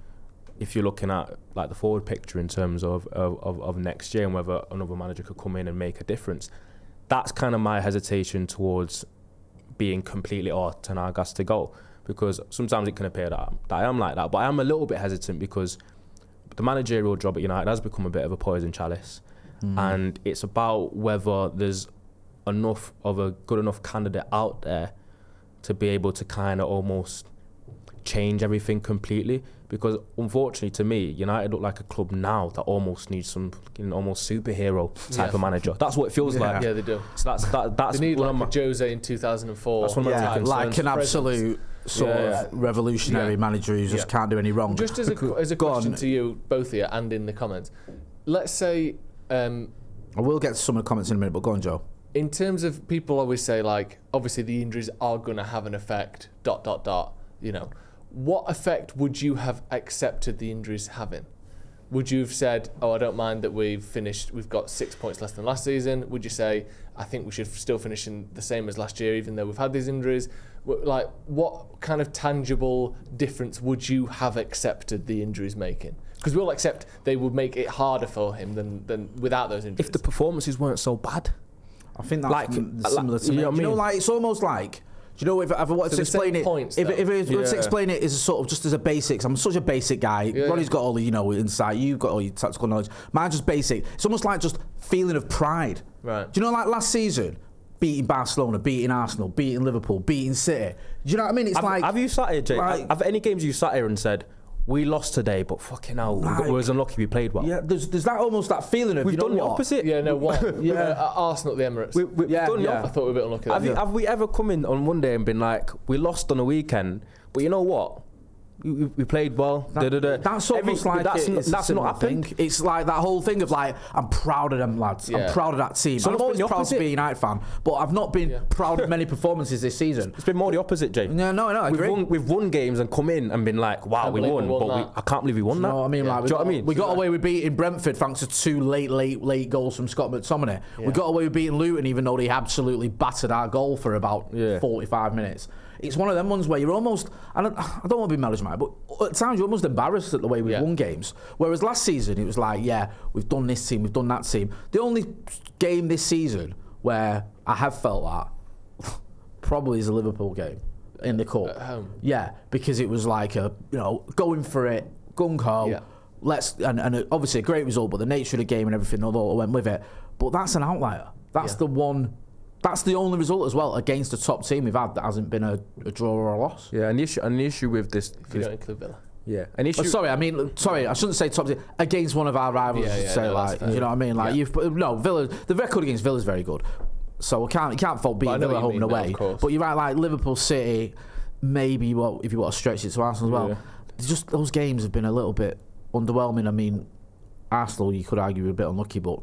if you're looking at like the forward picture in terms of, of, of, of next year and whether another manager could come in and make a difference, that's kind of my hesitation towards being completely, oh, Ten Hag has to go. Because sometimes it can appear that, that I am like that, but I am a little bit hesitant because the managerial job at United has become a bit of a poison chalice. Mm. And it's about whether there's enough of a good enough candidate out there to be able to kind of almost change everything completely. Because unfortunately to me, United look like a club now that almost needs some you know, almost superhero type yeah. of manager. That's what it feels yeah. like. Yeah, they do. So that's that. That's they need one like of my, a Jose in two thousand four. That's one of my yeah, like an absolute sort yeah, yeah. of revolutionary yeah. manager who just yeah. can't do any wrong. Just as a, as a question to you, both of you, and in the comments, let's say... Um, I will get to some of the comments in a minute, but go on, Joe. In terms of people always say, like, obviously the injuries are going to have an effect, dot, dot, dot, you know. What effect would you have accepted the injuries having? Would you have said, oh, I don't mind that we've finished, we've got six points less than last season? Would you say, I think we should still finish in the same as last year, even though we've had these injuries? Like, what kind of tangible difference would you have accepted the injuries making? Because we'll accept they would make it harder for him than, than without those injuries. If the performances weren't so bad. I think that's like, m- similar like, to me. You know, what you know, I mean? like, it's almost like... Do you know, if, if I wanted so to explain it, points, if, if I was yeah. to explain it as a sort of just as a basics, I'm such a basic guy. Yeah, Ronnie's yeah. got all the, you know, insight. You've got all your tactical knowledge. Mine's just basic. It's almost like just feeling of pride. Right. Do you know, like last season, beating Barcelona, beating Arsenal, beating Liverpool, beating City. Do you know what I mean? It's have, like... Have you sat here, Jay? Like, have any games you sat here and said, we lost today, but fucking hell, like, we was unlucky we played well? Yeah, there's, there's that almost that feeling of, We've you know done what? the opposite. Yeah, no, what? yeah. Uh, Arsenal at the Emirates. We, we, yeah, we've done yeah. the I thought we were a bit unlucky. Have, Yeah. you, have we ever come in on one day and been like, we lost on the weekend, but you know what? We, we, we played well. That, da, da, da. That's almost Every, like that's, it, n- it's that's not happened. thing. It's like that whole thing of like, I'm proud of them lads. Yeah. I'm proud of that team. So I'm it's always been the proud to opposite. be a United fan, but I've not been Yeah. proud of many performances this season. It's been more the opposite, Jay. No, no, no. I We've agree. won, we've won games and come in and been like, wow, Can't we believe won, we won but we, that. I can't believe we won You that. know what I mean? Yeah. Like, we Do you know got, what I mean? We got away with beating Brentford thanks to two late, late, late goals from Scott McTominay. Yeah. We got away with beating Luton even though they absolutely battered our goal for about Yeah. forty-five minutes. It's one of them ones where you're almost, I don't, I don't want to be melodramatic, but at times you're almost embarrassed at the way we've Yeah. won games. Whereas last season it was like, yeah, we've done this team, we've done that team. The only game this season where I have felt that probably is a Liverpool game in the cup. At home. Yeah, because it was like a, you know, going for it, gung ho. Yeah. Let's and, and obviously a great result, but the nature of the game and everything all went with it. But that's an outlier. That's Yeah. the one. That's the only result as well against a top team we've had that hasn't been a, a draw or a loss. Yeah, and the issue, and the issue with this... If you this don't include Villa. yeah, an issue... Oh, sorry, I mean, sorry, I shouldn't say top team against one of our rivals. Yeah, yeah, say no, that's like, fair. you know what I mean? Like Yeah. you've no Villa. The record against Villa is very good, so we can't you can't fault beating I know Villa what you home and mean, no, away. of course. But you're right, like Liverpool, City, maybe well, if you want to stretch it to Arsenal as well. Yeah. Just those games have been a little bit underwhelming. I mean, Arsenal, you could argue, were a bit unlucky, but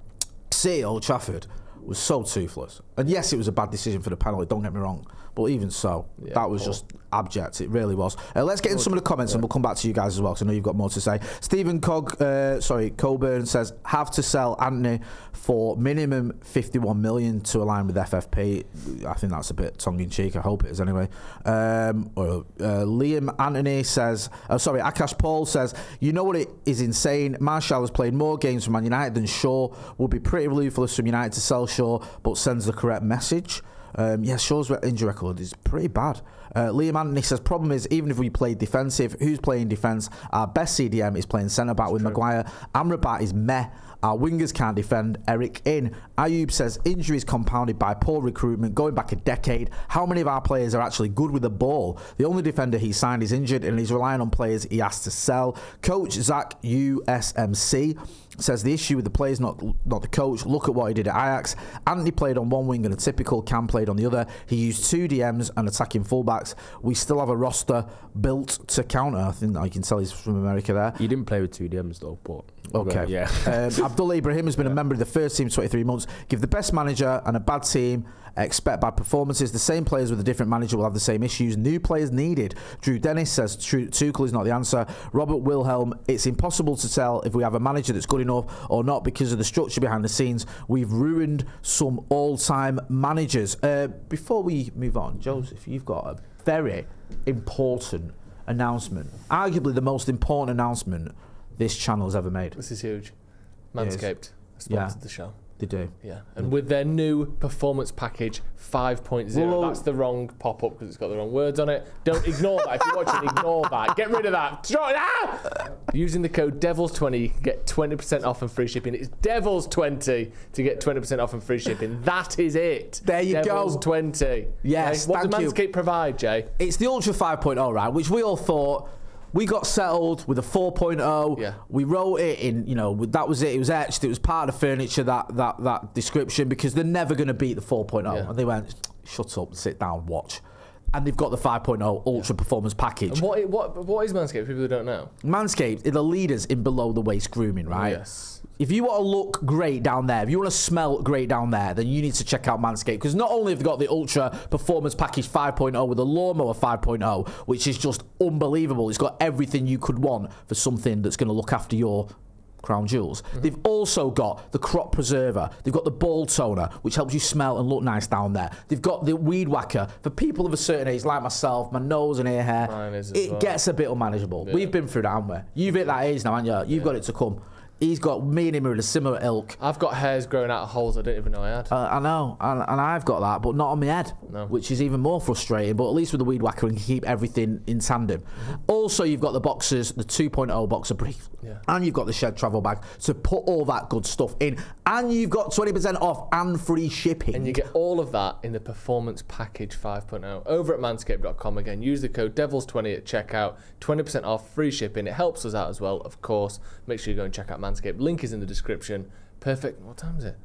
City, Old Trafford was so toothless. And yes, it was a bad decision for the penalty, don't get me wrong. But even so, Yeah, that was poor. just abject. It really was. Uh, let's get in some of the comments and we'll come back to you guys as well, because I know you've got more to say. Stephen Cog, uh, sorry, Coburn says, have to sell Anthony for minimum fifty-one million to align with F F P. I think that's a bit tongue-in-cheek. I hope it is anyway. Um, or, uh, Liam Anthony says, uh, sorry, Akash Paul says, you know what it is insane? Martial has played more games for Man United than Shaw. Would be pretty ruthless from United to sell Shaw, but sends the correct message. Um, yeah, Shaw's injury record is pretty bad. Uh, Liam Anthony says, problem is, even if we play defensive, who's playing defence? Our best C D M is playing centre-back with true. Maguire. Amrabat is meh. Our wingers can't defend. Eric in. Ayub says, injuries compounded by poor recruitment going back a decade. How many of our players are actually good with the ball? The only defender he signed is injured and he's relying on players he has to sell. Coach Zach U S M C says the issue with the players, not not the coach. Look at what he did at Ajax. Anthony played on one wing and a typical Cam played on the other. He used two D Ms and attacking fullbacks. We still have a roster built to counter. I think I can tell he's from America there. You didn't play with two D Ms though, but okay. Yeah. um, Abdullah Ibrahim has been a member of the first team twenty-three months. Give the best manager and a bad team. Expect bad performances. The same players with a different manager will have the same issues. New players needed. Drew Dennis says Tuchel is not the answer. Robert Wilhelm, it's impossible to tell if we have a manager that's good enough or not because of the structure behind the scenes. We've ruined some all-time managers. Uh, before we move on, Joseph, you've got a very important announcement. Arguably the most important announcement this channel has ever made. This is huge. Manscaped sponsored yeah. the show. They do. Yeah. And with their new performance package five point oh, well, that's the wrong pop-up because it's got the wrong words on it. Don't ignore that. If you're watching, ignore that. Get rid of that. Ah! Using the code devils twenty, you can get twenty percent off and free shipping. It's devils twenty to get twenty percent off and free shipping. That is it. There you devils go. devils twenty. Yes, okay? What thank does Manscaped you. provide, Jay? It's the Ultra five point oh, right, which we all thought... We got settled with a four point oh. Yeah. We wrote it in, you know, that was it. It was etched. It was part of the furniture, that that that description, because they're never going to beat the four point oh. Yeah. And they went, shut up, sit down, watch. And they've got the five point oh Ultra yeah. Performance Package. And what, what, what is Manscaped, people who don't know? Manscaped are the leaders in below-the-waist grooming, right? Yes. If you want to look great down there, if you want to smell great down there, then you need to check out Manscaped. Because not only have they got the Ultra Performance Package five point oh with the Lawnmower five point oh, which is just unbelievable. It's got everything you could want for something that's going to look after your crown jewels. Mm-hmm. They've also got the Crop Preserver. They've got the Ball Toner, which helps you smell and look nice down there. They've got the Weed Whacker. For people of a certain age, like myself, my nose and ear hair, Mine is as it well. gets a bit unmanageable. Yeah. We've been through that, haven't we? You've hit that age now, haven't you? You've yeah. got it to come. He's got, me and him are in a similar ilk. I've got hairs growing out of holes I didn't even know I had. Uh, I know, and, and I've got that, but not on my head, no. which is even more frustrating. But at least with the Weed Whacker, we can keep everything in tandem. Mm-hmm. Also, you've got the boxers, the two point oh Boxer Brief, yeah. and you've got the Shed Travel Bag to put all that good stuff in. And you've got twenty percent off and free shipping. And you get all of that in the Performance Package five point oh over at manscaped dot com. Again, use the code devils twenty at checkout, twenty percent off, free shipping. It helps us out as well, of course. Make sure you go and check out Manscaped. Link is in the description. Perfect. What time is it?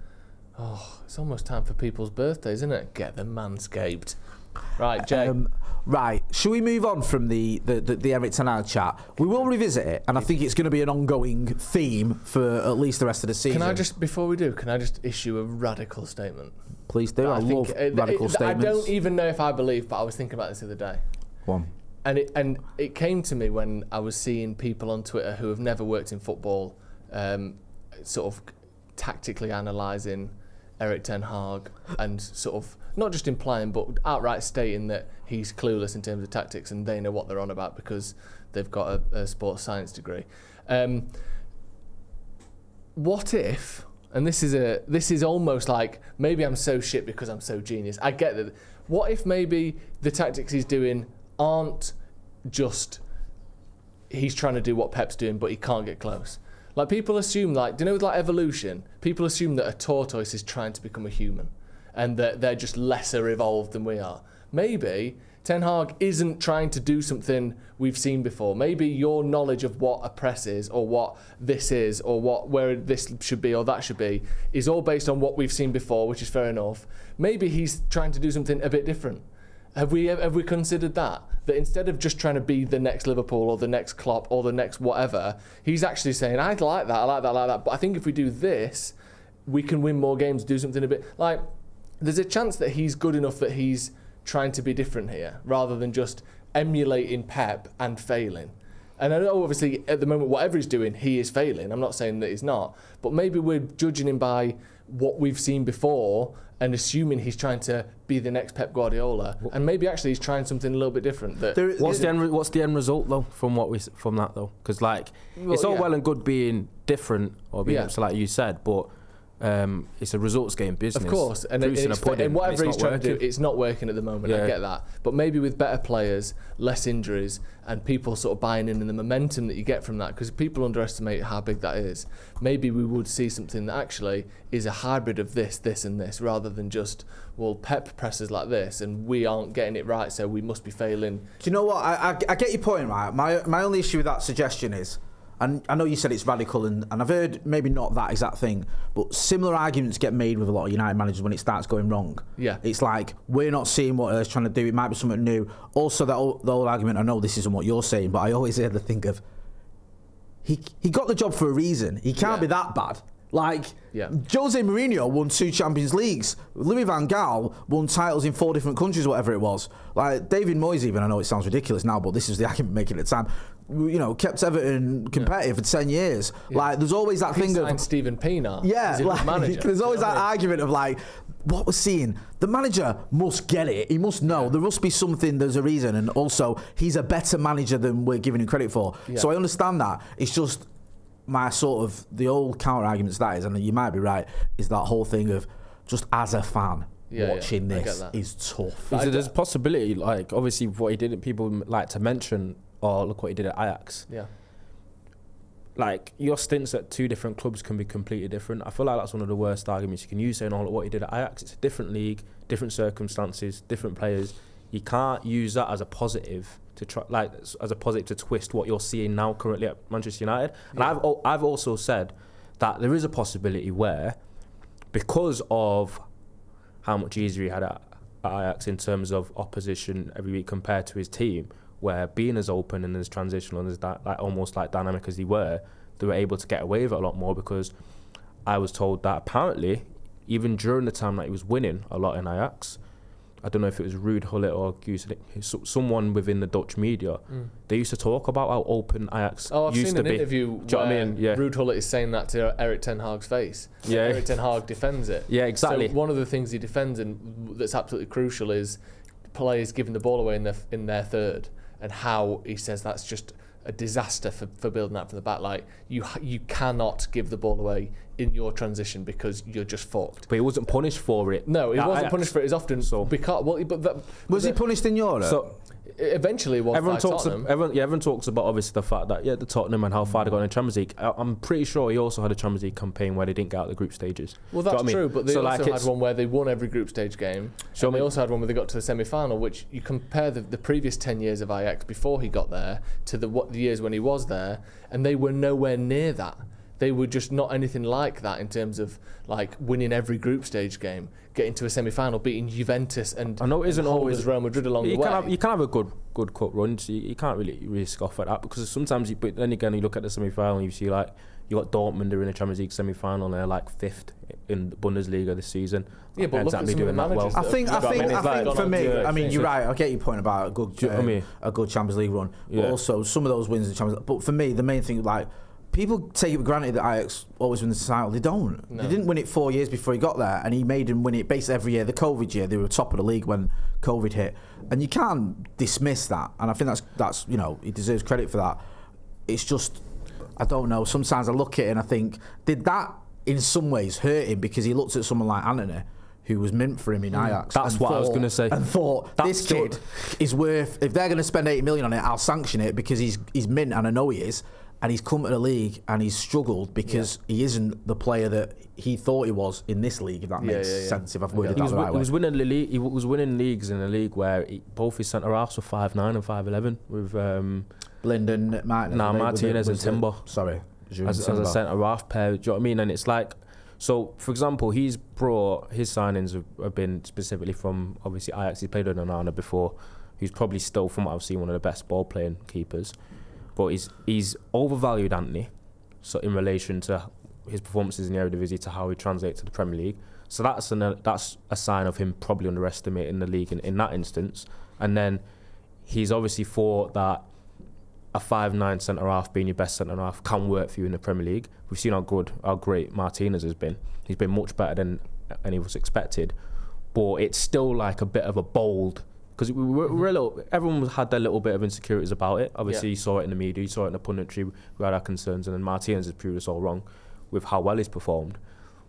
Oh, it's almost time for people's birthdays, isn't it? Get them Manscaped. Right, Jay. Um, right. Should we move on from the, the, the, the Eric Ten Hag chat? We will revisit it, and I think it's going to be an ongoing theme for at least the rest of the season. Can I just, before we do, can I just issue a radical statement? Please do. I, I love think, radical it, statements. I don't even know if I believe, but I was thinking about this the other day. One. And it, and it came to me when I was seeing people on Twitter who have never worked in football um, sort of tactically analysing Eric Ten Hag and sort of not just implying but outright stating that he's clueless in terms of tactics and they know what they're on about because they've got a, a sports science degree. Um, what if, and this is a this is almost like maybe I'm so shit because I'm so genius. I get that. What if maybe the tactics he's doing aren't just he's trying to do what Pep's doing but he can't get close? Like people assume, like, do you know with like evolution, people assume that a tortoise is trying to become a human and that they're just lesser evolved than we are. Maybe Ten Hag isn't trying to do something we've seen before. Maybe your knowledge of what a press is or what this is or what where this should be or that should be is all based on what we've seen before, which is fair enough. Maybe he's trying to do something a bit different. Have we have we considered that? That instead of just trying to be the next Liverpool or the next Klopp or the next whatever, he's actually saying, I like that, I like that, I like that. But I think if we do this, we can win more games, do something a bit... Like, there's a chance that he's good enough that he's trying to be different here, rather than just emulating Pep and failing. And I know, obviously, at the moment, whatever he's doing, he is failing. I'm not saying that he's not. But maybe we're judging him by what we've seen before and assuming he's trying to be the next Pep Guardiola, and maybe actually he's trying something a little bit different. That there, what's the end? What's the end result though from what we from that though? Because like well, it's all yeah. well and good being different or being yeah. so like you said, but Um, it's a results game business. Of course, and, it, it's, pudding, and whatever and he's trying working. to do, it's not working at the moment. Yeah. I get that, but maybe with better players, less injuries, and people sort of buying in and the momentum that you get from that, because people underestimate how big that is. Maybe we would see something that actually is a hybrid of this, this, and this, rather than just well, Pep presses like this, and we aren't getting it right, so we must be failing. Do you know what? I I, I get your point, right? My my only issue with that suggestion is. And I know you said it's radical, and, and I've heard maybe not that exact thing, but similar arguments get made with a lot of United managers when it starts going wrong. Yeah. It's like, we're not seeing what they're trying to do, it might be something new. Also, that old, the old argument, I know this isn't what you're saying, but I always hear the think of, he he got the job for a reason. He can't yeah. be that bad. Like, yeah. Jose Mourinho won two Champions Leagues. Louis van Gaal won titles in four different countries, whatever it was. Like, David Moyes even, I know it sounds ridiculous now, but this is the argument making at the time, you know, kept Everton competitive yeah. for ten years. Yeah. Like, there's always that he thing signed of... Stephen Pienaar. Yeah, like, manager. There's always you know that I mean? argument of, like, what we're seeing, the manager must get it. He must know. Yeah. There must be something, there's a reason. And also, he's a better manager than we're giving him credit for. Yeah. So I understand that. It's just... my sort of the old counter arguments that is, and you might be right, is that whole thing of just as a fan yeah, watching yeah, this is tough. Is it, there's a possibility, like obviously what he did, people like to mention, oh look what he did at Ajax. Yeah. Like your stints at two different clubs can be completely different. I feel like that's one of the worst arguments you can use, saying, oh look what he did at Ajax. It's a different league, different circumstances, different players. You can't use that as a positive to try, like as a positive to twist what you're seeing now currently at Manchester United. And yeah. I've I've also said that there is a possibility where, because of how much easier he had at, at Ajax in terms of opposition every week compared to his team, where being as open and as transitional and as that, like almost like dynamic as they were, they were able to get away with it a lot more. Because I was told that apparently, even during the time that he was winning a lot in Ajax, I don't know if it was Ruud Gullit or Guus, someone within the Dutch media, mm. they used to talk about how open Ajax oh, I've used seen to an be. interview Do you know what I mean? Yeah. Ruud Gullit is saying that to Erik ten Hag's face. Yeah. Erik ten Hag defends it. Yeah, exactly. So one of the things he defends and that's absolutely crucial is players giving the ball away in their in their third, and how he says that's just a disaster for, for building that from the back. Like you you cannot give the ball away in your transition because you're just fucked. But he wasn't punished for it. No, he that wasn't Ajax. punished for it as often. So because well, but that, was that, he punished in Europe? So eventually, it was everyone by talks. Tottenham. Ab- everyone, yeah, everyone talks about obviously the fact that yeah, the Tottenham and how far they got in the Champions League. I, I'm pretty sure he also had a Champions League campaign where they didn't get out of the group stages. Well, that's true, I mean? But they so also like had one where they won every group stage game. So and I mean, they also had one where they got to the semi-final. Which you compare the, the previous ten years of Ajax before he got there to the what the years when he was there, and they were nowhere near that. They were just not anything like that in terms of like winning every group stage game, getting to a semi-final, beating Juventus and I know it isn't always Real Madrid along you the way. Can have, you can have a good good cup run, so you, you can't really really scoff at that, because sometimes you, but then again you look at the semi-final and you see like you got Dortmund, they're in the Champions League semi-final and they're like fifth in the Bundesliga this season. Yeah, but exactly look at doing that well. I think I think, I think, I think for me, yeah, I mean you're right. I get your point about a good uh, I mean? a good Champions League run, yeah. but also some of those wins in Champions League. But for me, the main thing, like, people take it for granted that Ajax always win the title. They don't. No. They didn't win it four years before he got there, and he made him win it basically every year. The COVID year, they were top of the league when COVID hit, and you can't dismiss that. And I think that's that's you know he deserves credit for that. It's just I don't know. Sometimes I look at it and I think, did that in some ways hurt him because he looked at someone like Antony, who was mint for him in Ajax. That's what thought, I was going to say. And thought, that's this kid is worth, if they're going to spend eighty million on it, I'll sanction it because he's he's mint and I know he is. And he's come to the league and he's struggled because yeah. he isn't the player that he thought he was in this league, if that yeah, makes yeah, yeah. sense, if I've worded yeah. that the right he way. Was winning the league, he was winning leagues in a league where he, both his centre-halves were five nine and five eleven with... Um, Lyndon Martinez. Nah, Martinez and Timber. Sorry. As, as a centre-half pair, do you know what I mean? And it's like... So, for example, he's brought... His signings have, have been specifically from, obviously, Ajax. He's played with Onana before. He's probably still, from what I've seen, one of the best ball-playing keepers. But he's he's overvalued Antony, so in relation to his performances in the Eredivisie to how he translates to the Premier League. So that's an, that's a sign of him probably underestimating the league in, in that instance. And then he's obviously thought that a five nine centre-half being your best centre-half can work for you in the Premier League. We've seen how good, how great Martinez has been. He's been much better than any of us expected. But it's still like a bit of a bold... Because we were, we're a little, everyone had their little bit of insecurities about it. Obviously, yeah. you saw it in the media, you saw it in the punditry. We had our concerns, and then Martinez has proved us all wrong with how well he's performed.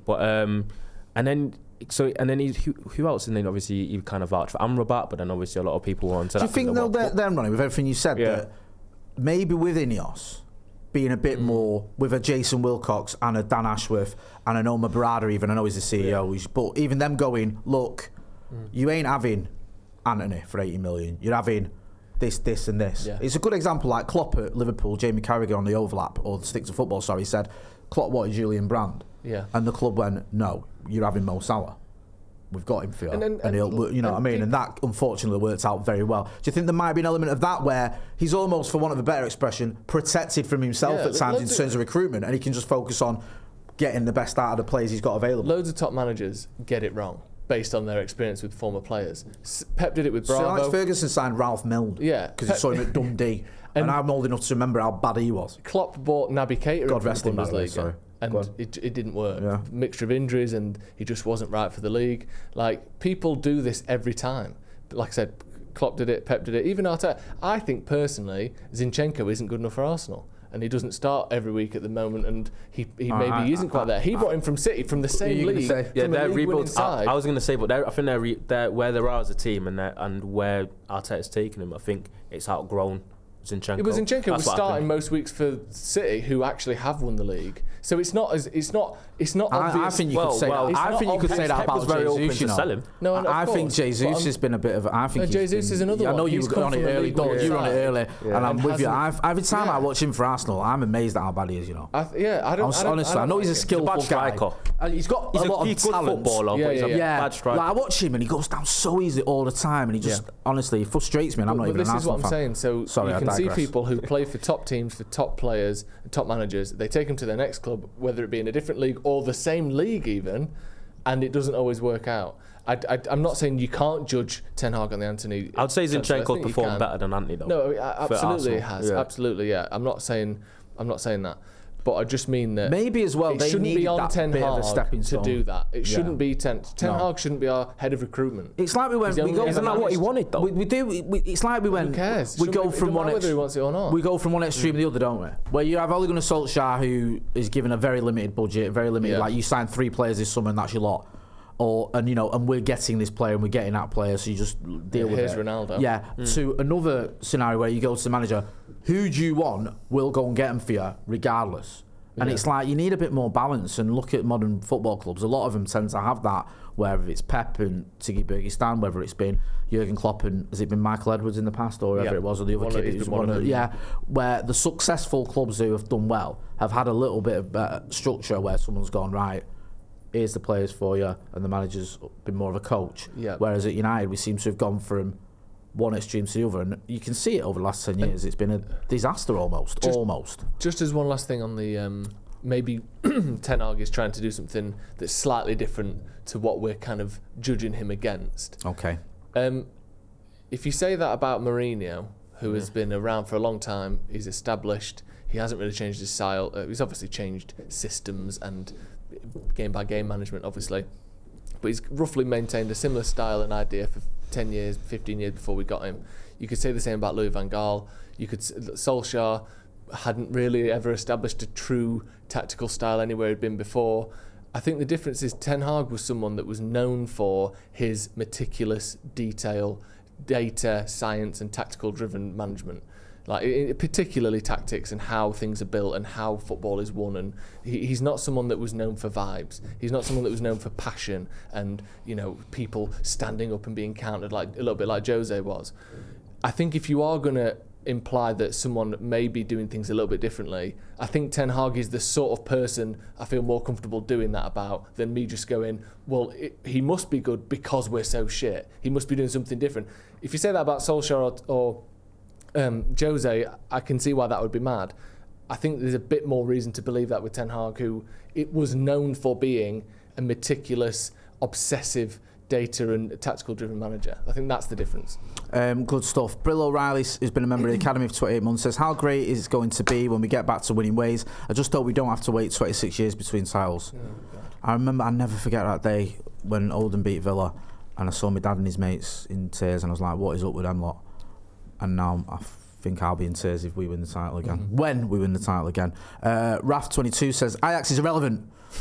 But um, and then so and then he, who, who else? And then obviously you kind of vouched for Amrabat, but then obviously a lot of people want to. Do you think though that then, Ronnie, with everything you said, Yeah. that maybe with Ineos being a bit mm. more with a Jason Wilcox and a Dan Ashworth and an Omar Barada, even I know he's the C E O, yeah. but even them going, look, mm. you ain't having Anthony for eighty million. You're having this, this, and this. Yeah. It's a good example, like Klopp at Liverpool, Jamie Carragher on the overlap or the Sticks of Football. Sorry, he said, Klopp wanted Julian Brand, yeah, and the club went, no, you're having Mo Salah. We've got him for you, and, and, and he'll, you know what I mean. And that unfortunately worked out very well. Do you think there might be an element of that where he's almost, for want of a better expression, protected from himself yeah, at times in terms of recruitment, and he can just focus on getting the best out of the players he's got available? Loads of top managers get it wrong based on their experience with former players. Pep did it with Bravo. Sir Alex Ferguson signed Ralph Milne, yeah, because he saw him at Dundee, and, and I'm old enough to remember how bad he was. Klopp bought Naby Keita God rest in him, the Bundesliga. Sorry. And it, it didn't work. Yeah. Mixture of injuries, and he just wasn't right for the league. Like, people do this every time. But like I said, Klopp did it, Pep did it, even Arteta. I think personally, Zinchenko isn't good enough for Arsenal, and he doesn't start every week at the moment, and he, he uh, maybe I, isn't I, quite I, there. He I, brought him from City, from the same league. Say, yeah, from their rebuilds. I, I was going to say, but I think they're, re, they're where they are as a team, and and where Arteta's taken him. I think it's outgrown Zinchenko. It was Zinchenko was starting most weeks for City, who actually have won the league. So it's not as it's not it's not I, obvious. I think you well, could say well, that. I think you could say that about Jesus. You know, sell him. No, no, I course, think Jesus has been a bit of. I think no, Jesus been, is another yeah, one. I know you He's were on it early. Don't you on it early, yeah. and I'm and with you. I've, every time yeah. I watch him for Arsenal, I'm amazed at how bad he is. You know. I th- yeah, I don't. I don't honestly, I, don't I know like he's a him. skillful he's a bad guy. And he's got he's a lot a, of good talent. footballer, yeah, but he's yeah, a yeah. bad striker. Like, I watch him and he goes down so easy all the time, and he just honestly frustrates me. And I'm not but even this an is what Arsenal I'm fan. saying. So Sorry, you I can see digress. people who play for top teams, for top players, top managers. They take them to their next club, whether it be in a different league or the same league even, and it doesn't always work out. I, I, I'm not saying you can't judge Ten Hag on the Anthony. I'd say Zinchenko performed better than Anthony though. No, absolutely it has. Yeah. Absolutely, yeah. I'm not saying I'm not saying that. But I just mean that maybe as well it they shouldn't need be on that Ten bit of a Hag stepping stone to do that. It yeah. shouldn't be Ten. Ten no. Hag shouldn't be our head of recruitment. It's like we went. We go, isn't that what he wanted though? We, we do. We, it's like we went. Who cares? We Shouldn't go we, from one. Whether he wants it or not. We go from one extreme mm. to the other, don't we? Where you have Ole Gunnar Solskjaer, who is given a very limited budget, very limited. Yeah. Like you signed three players this summer, and that's your lot. Or and you know, and we're getting this player and we're getting that player, so you just deal yeah, with here's it. Here's Ronaldo. Yeah. Mm. To another scenario where you go to the manager, who do you want? We'll go and get them for you, regardless. And yeah. it's like you need a bit more balance. And look at modern football clubs. A lot of them tend to have that. Whether it's Pep and Tiggy Bergistan, whether it's been Jurgen Klopp and has it been Michael Edwards in the past, or whoever yeah. it was, or the other one kid. Of, Who's one one of of, yeah, where the successful clubs who have done well have had a little bit of better structure where someone's gone right. Here's the players for you, and the manager's been more of a coach. Yeah. Whereas at United, we seem to have gone from one extreme to the other, and you can see it over the last ten years. It's been a disaster almost, just, almost. Just as one last thing on the um, maybe Ten Hag is trying to do something that's slightly different to what we're kind of judging him against. Okay. Um, if you say that about Mourinho, who mm. has been around for a long time, he's established. He hasn't really changed his style. Uh, he's obviously changed systems and game by game management, obviously, but he's roughly maintained a similar style and idea for ten years, fifteen years before we got him. You could say the same about Louis van Gaal. You could Solskjaer hadn't really ever established a true tactical style anywhere he'd been before. I think the difference is Ten Hag was someone that was known for his meticulous detail, data, science and tactical driven management. Like particularly tactics and how things are built and how football is won, and he, he's not someone that was known for vibes. He's not someone that was known for passion and, you know, people standing up and being countered like a little bit like Jose was. I think if you are going to imply that someone may be doing things a little bit differently, I think Ten Hag is the sort of person I feel more comfortable doing that about than me just going, well, it, he must be good because we're so shit. He must be doing something different. If you say that about Solskjaer or, or Um, Jose, I can see why that would be mad. I think there's a bit more reason to believe that with Ten Hag, who it was known for being a meticulous, obsessive, data and tactical-driven manager. I think that's the difference. Um, good stuff. Brill O'Reilly has been a member of the Academy for twenty-eight months. Says, how great is it going to be when we get back to winning ways? I just hope we don't have to wait twenty-six years between titles. Oh, I remember, I never forget that day when Oldham beat Villa, and I saw my dad and his mates in tears, and I was like, what is up with them lot? And now I think I'll be in tears if we win the title again. Mm-hmm. When we win the title again. Uh, Raf twenty-two says, Ajax is irrelevant.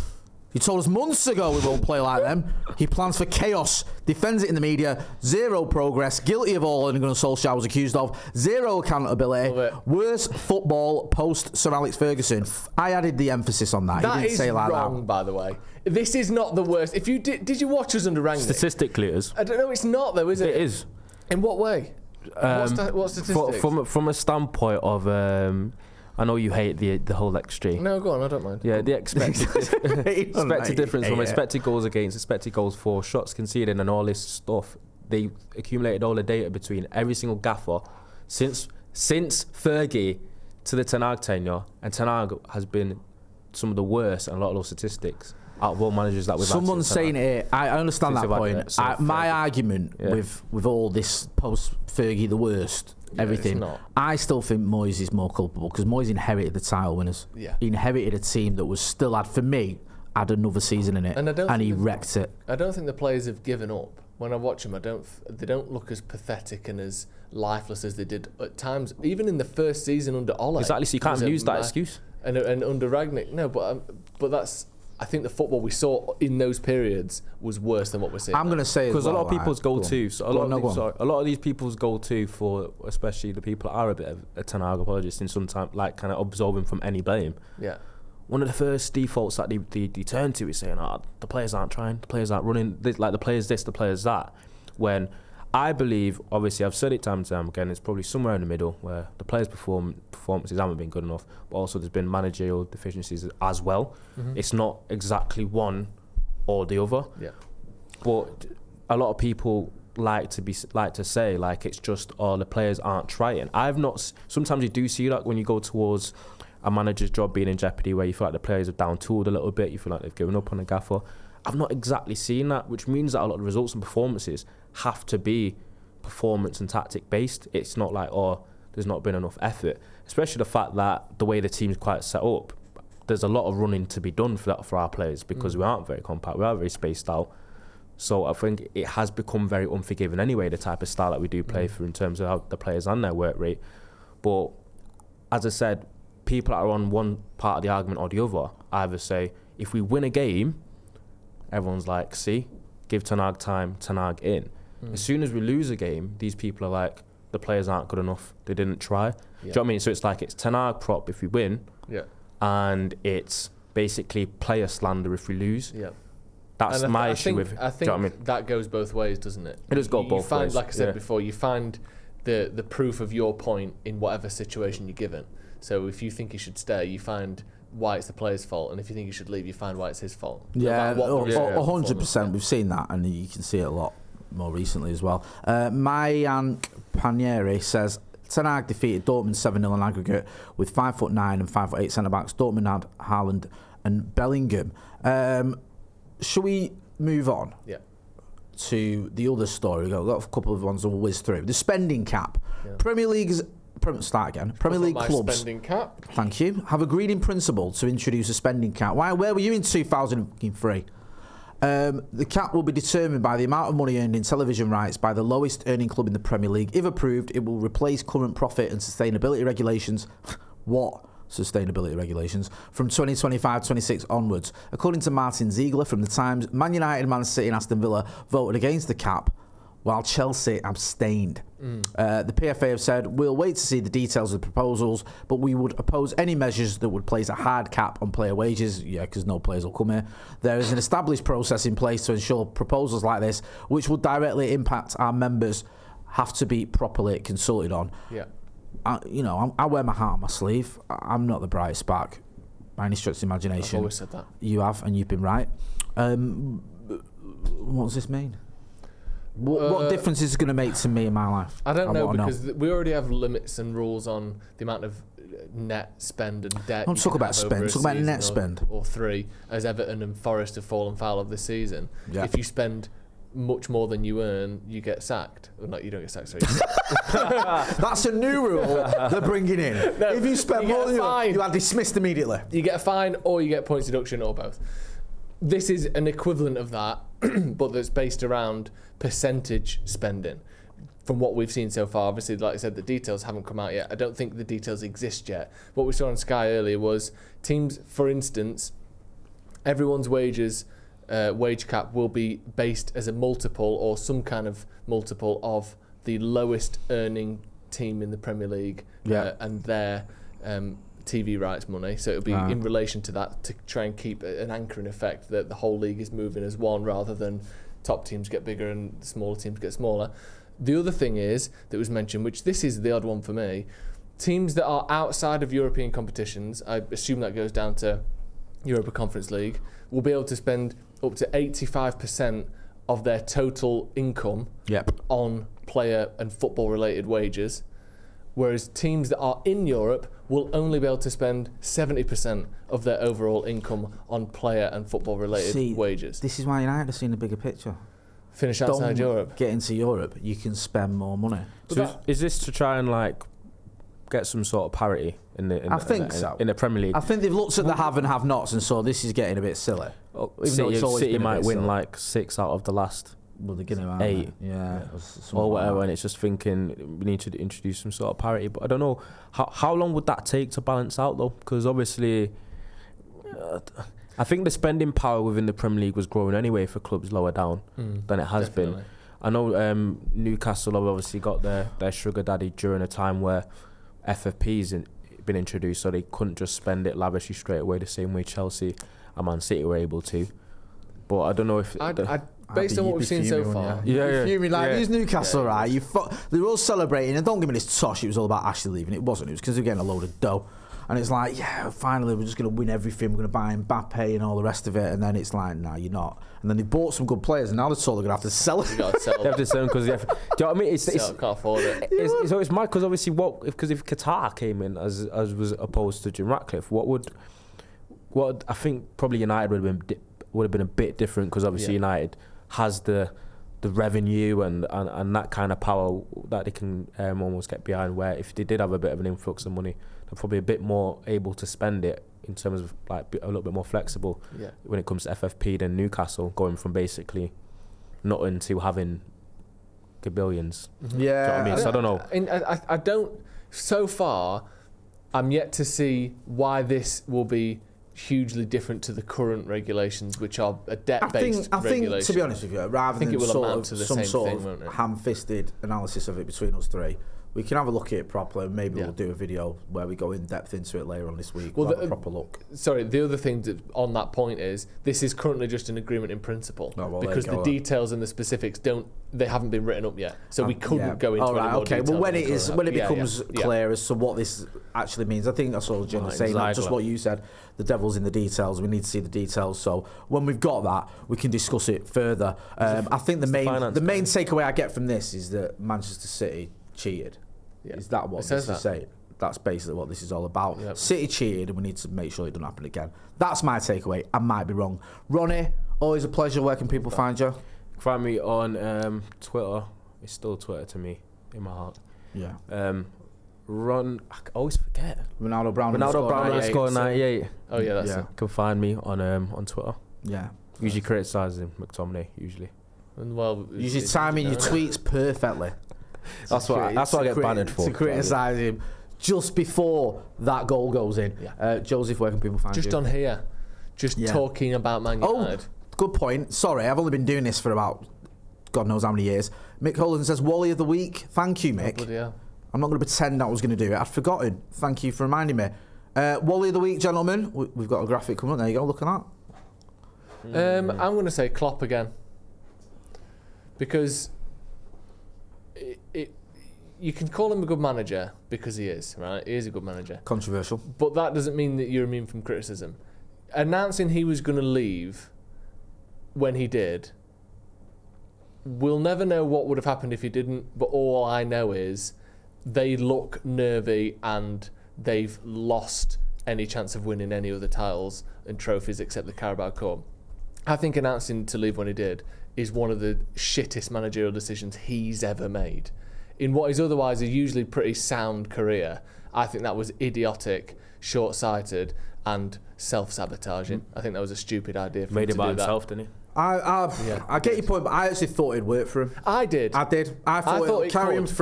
You told us months ago we won't play like them. He plans for chaos, defends it in the media, zero progress, guilty of all Ole Gunnar Solskjaer was accused of, zero accountability, worst football post Sir Alex Ferguson. I added the emphasis on that. That he didn't is say it like wrong, that. by the way. This is not the worst. If you did, did you watch us under Rangnick? Statistically, it is. I don't know. It's not though, is it? It is. In what way? Um, what, sta- what statistics? From a, from a standpoint of, um, I know you hate the the whole extreme. No, go on. I don't mind. Yeah, the expected expected difference from yeah. expected goals against, expected goals for, shots conceded, and all this stuff. They accumulated all the data between every single gaffer since since Fergie to the Ten Hag tenure, and Ten Hag has been some of the worst and a lot of those statistics out of all managers that we've had. Someone's saying it. I understand that point. I, my argument yeah. with with all this post Fergie the worst, yeah, everything. I still think Moyes is more culpable because Moyes inherited the title winners. Yeah. He inherited a team that was still had for me had another season in it, and, I don't and he wrecked it. I don't think the players have given up. When I watch them, I don't. They don't look as pathetic and as lifeless as they did at times, even in the first season under Ole. Exactly. So you can't use that excuse. And and under Rangnick, no, but um, but that's. I think the football we saw in those periods was worse than what we're seeing. I'm going to say because well, a lot of people's right, go-to, so a lot, on, of these, sorry, a lot of these people's go-to for, especially the people that are a bit of a Ten Hag apologist in some time, like kind of absolving from any blame. Yeah. One of the first defaults that they, they, they turn to is saying, "Oh, the players aren't trying, the players aren't running, this, like the players this, the players that." When I believe, obviously, I've said it time and time again, it's probably somewhere in the middle where the players' perform performances haven't been good enough, but also there's been managerial deficiencies as well. Mm-hmm. It's not exactly one or the other. Yeah. But a lot of people like to be like to say like it's just oh the players aren't trying. I've not. Sometimes you do see that when you go towards a manager's job being in jeopardy, where you feel like the players are down tooled a little bit, you feel like they've given up on a gaffer. I've not exactly seen that, which means that a lot of the results and performances have to be performance and tactic based. It's not like, oh, there's not been enough effort, especially the fact that the way the team's quite set up, there's a lot of running to be done for that for our players because mm. we aren't very compact, we are very spaced out. So I think it has become very unforgiving anyway, the type of style that we do play mm. for in terms of how the players and their work rate. But as I said, people that are on one part of the argument or the other either say, if we win a game, everyone's like, see, give Ten Hag time, Ten Hag in. Mm. As soon as we lose a game, these people are like, the players aren't good enough, they didn't try. Yeah. Do you know what I mean? So it's like, it's Ten Hag prop if we win, yeah, and it's basically player slander if we lose. Yeah. That's and my I issue think, with I think do you know what I mean? That goes both ways, doesn't it? It does go you, both you find, ways. Like I said yeah. before, you find the, the proof of your point in whatever situation you're given. So if you think he should stay, you find why it's the player's fault, and if you think he should leave, you find why it's his fault. Yeah, no one hundred percent. We've seen that, and you can see it a lot more recently as well. Uh, Mayank Panieri says, Ten Hag defeated Dortmund seven nil on aggregate with five foot nine and five foot eight centre-backs. Dortmund had Haaland and Bellingham. Um, shall we move on yeah. to the other story? We've got a couple of ones we'll whiz through. The spending cap. Yeah. Premier League's Start again. Premier League my clubs. Spending cap. Thank you. Have agreed in principle to introduce a spending cap. Why? Where were you in two thousand three? Um, the cap will be determined by the amount of money earned in television rights by the lowest earning club in the Premier League. If approved, it will replace current profit and sustainability regulations. What? Sustainability regulations from twenty twenty-five twenty-six onwards. According to Martin Ziegler from The Times, Man United, Man City and Aston Villa voted against the cap, while Chelsea abstained. Mm. Uh, the P F A have said, we'll wait to see the details of the proposals, but we would oppose any measures that would place a hard cap on player wages. Yeah, because no players will come here. There is an established process in place to ensure proposals like this, which would directly impact our members, have to be properly consulted on. Yeah. I, you know, I, I wear my heart on my sleeve. I'm not the brightest spark by any stretch of imagination. I've always said that. You have, and you've been right. Um, what does this mean? What, uh, what difference is it going to make to me in my life? I don't I know because know. Th- we already have limits and rules on the amount of net spend and debt. Don't talk about spend. Talk about net or, spend. Or three, as Everton and Forest have fallen foul of this season. Yeah. If you spend much more than you earn, you get sacked. Well, not you don't get sacked. Sorry. That's a new rule they're bringing in. No, if you spend you more than you earn, you are dismissed immediately. You get a fine, or you get points deduction, or both. This is an equivalent of that, but that's based around percentage spending. From what we've seen so far, obviously, like I said, the details haven't come out yet. I don't think the details exist yet. What we saw on Sky earlier was teams, for instance, everyone's wages, uh, wage cap will be based as a multiple or some kind of multiple of the lowest earning team in the Premier League yeah. uh, and their um, T V rights money. So it'll be right. in relation to that to try and keep an anchoring effect that the whole league is moving as one rather than top teams get bigger and smaller teams get smaller. The other thing is that was mentioned, which this is the odd one for me, teams that are outside of European competitions, I assume that goes down to Europa Conference League, will be able to spend up to eighty-five percent of their total income yep. on player and football related wages, whereas teams that are in Europe will only be able to spend seventy percent of their overall income on player and football related See, wages. This is why United have seen the bigger picture. Finish outside Don't Europe. Get into Europe, you can spend more money. So that, is this to try and like get some sort of parity in the? In I the, think in, so. In the Premier League. I think they've looked at the have and have-nots, and so this is getting a bit silly. Oh, Even City, though it's always City been a might bit win silly. like six out of the last well, they're gonna have eight, it. yeah, yeah. or whatever, like and it's just thinking we need to introduce some sort of parity. But I don't know how how long would that take to balance out though, because obviously. Uh, I think the spending power within the Premier League was growing anyway for clubs lower down mm, than it has definitely. been. I know um, Newcastle have obviously got their, their sugar daddy during a time where F F P's in, been introduced, so they couldn't just spend it lavishly straight away the same way Chelsea and Man City were able to. But I don't know if... I'd, the, I'd, based on what we've seen so far... Yeah, yeah. Fuming like, yeah. who's Newcastle, yeah, right? You fu- they were all celebrating, and don't give me this tosh, it was all about Ashley leaving. It wasn't, it was because they were getting a load of dough. And it's like, yeah, finally we're just going to win everything. We're going to buy Mbappe and all the rest of it. And then it's like, no, you're not. And then they bought some good players, and now they're told they're going to have to sell it. You got to sell. They have to sell them because they have. Do you know what I mean? It's, it's, so, can't afford it. It's, it's, so it's mad because obviously what because if, if Qatar came in as as was opposed to Jim Ratcliffe, what would what I think probably United would have been di- would have been a bit different because obviously yeah. United has the the revenue and, and, and that kind of power that they can um, almost get behind. Where if they did have a bit of an influx of money, they're probably a bit more able to spend it in terms of like a little bit more flexible yeah. when it comes to F F P than Newcastle, going from basically nothing to having billions. Mm-hmm. Yeah, Do you know what I mean? So I don't know. In, I, I don't. So far, I'm yet to see why this will be hugely different to the current regulations, which are a debt-based I think, I regulation. think, to be honest with you, rather than sort of some sort thing, of ham-fisted analysis of it between us three, we can have a look at it properly. Maybe yeah. we'll do a video where we go in depth into it later on this week. Well, we'll the, have a proper look. Sorry, the other thing to, on that point is this is currently just an agreement in principle oh, well, because the details and the specifics don't they haven't been written up yet, so um, we couldn't yeah. go into All right, any more okay. detail. Well, when it is when it yeah, becomes yeah, clear yeah. as to what this actually means, I think that's all Jim was saying. Like, just what you said, the devil's in the details. We need to see the details. So when we've got that, we can discuss it further. Um, I think the main the, the main takeaway I get from this is that Manchester City cheated. Yeah. Is that what this that. is saying? That's basically what this is all about. Yep. City cheated, and we need to make sure it doesn't happen again. That's my takeaway. I might be wrong. Ronnie, always a pleasure. Where can people find you? Find me on um, Twitter. It's still Twitter to me, in my heart. Yeah. Um, Ron, I always forget. Ronaldo Brown. Ronaldo Brown underscore ninety-eight. Oh yeah, that's yeah. it. Can find me on um, on Twitter. Yeah. Usually criticising McTominay. Usually. And well, usually timing your tweets perfectly. That's what I, that's what I get banned for. To criticise him just before that goal goes in. Yeah. Uh, Joseph, where can people find just you? Just on here, just yeah. talking about Man United. Oh, good point. Sorry, I've only been doing this for about God knows how many years. Mick Holland says Wally of the week. Thank you, Mick. Oh, yeah. I'm not going to pretend I was going to do it. I'd forgotten. Thank you for reminding me. Uh, Wally of the week, gentlemen. We've got a graphic coming up. There you go. Look at that. Um, I'm going to say Klopp again because it, it, you can call him a good manager because he is, right? He is a good manager. Controversial. But that doesn't mean that you're immune from criticism. Announcing he was going to leave when he did, we'll never know what would have happened if he didn't, but all I know is they look nervy and they've lost any chance of winning any other titles and trophies except the Carabao Cup. I think announcing to leave when he did is one of the shittest managerial decisions he's ever made. In what is otherwise a usually pretty sound career, I think that was idiotic, short-sighted and self-sabotaging. Mm. I think that was a stupid idea for Made him it to by do himself, that. didn't he? I I, yeah, I get your point, but I actually thought it'd work for him. I did. I did. I thought, I thought it'd it carry could. him through.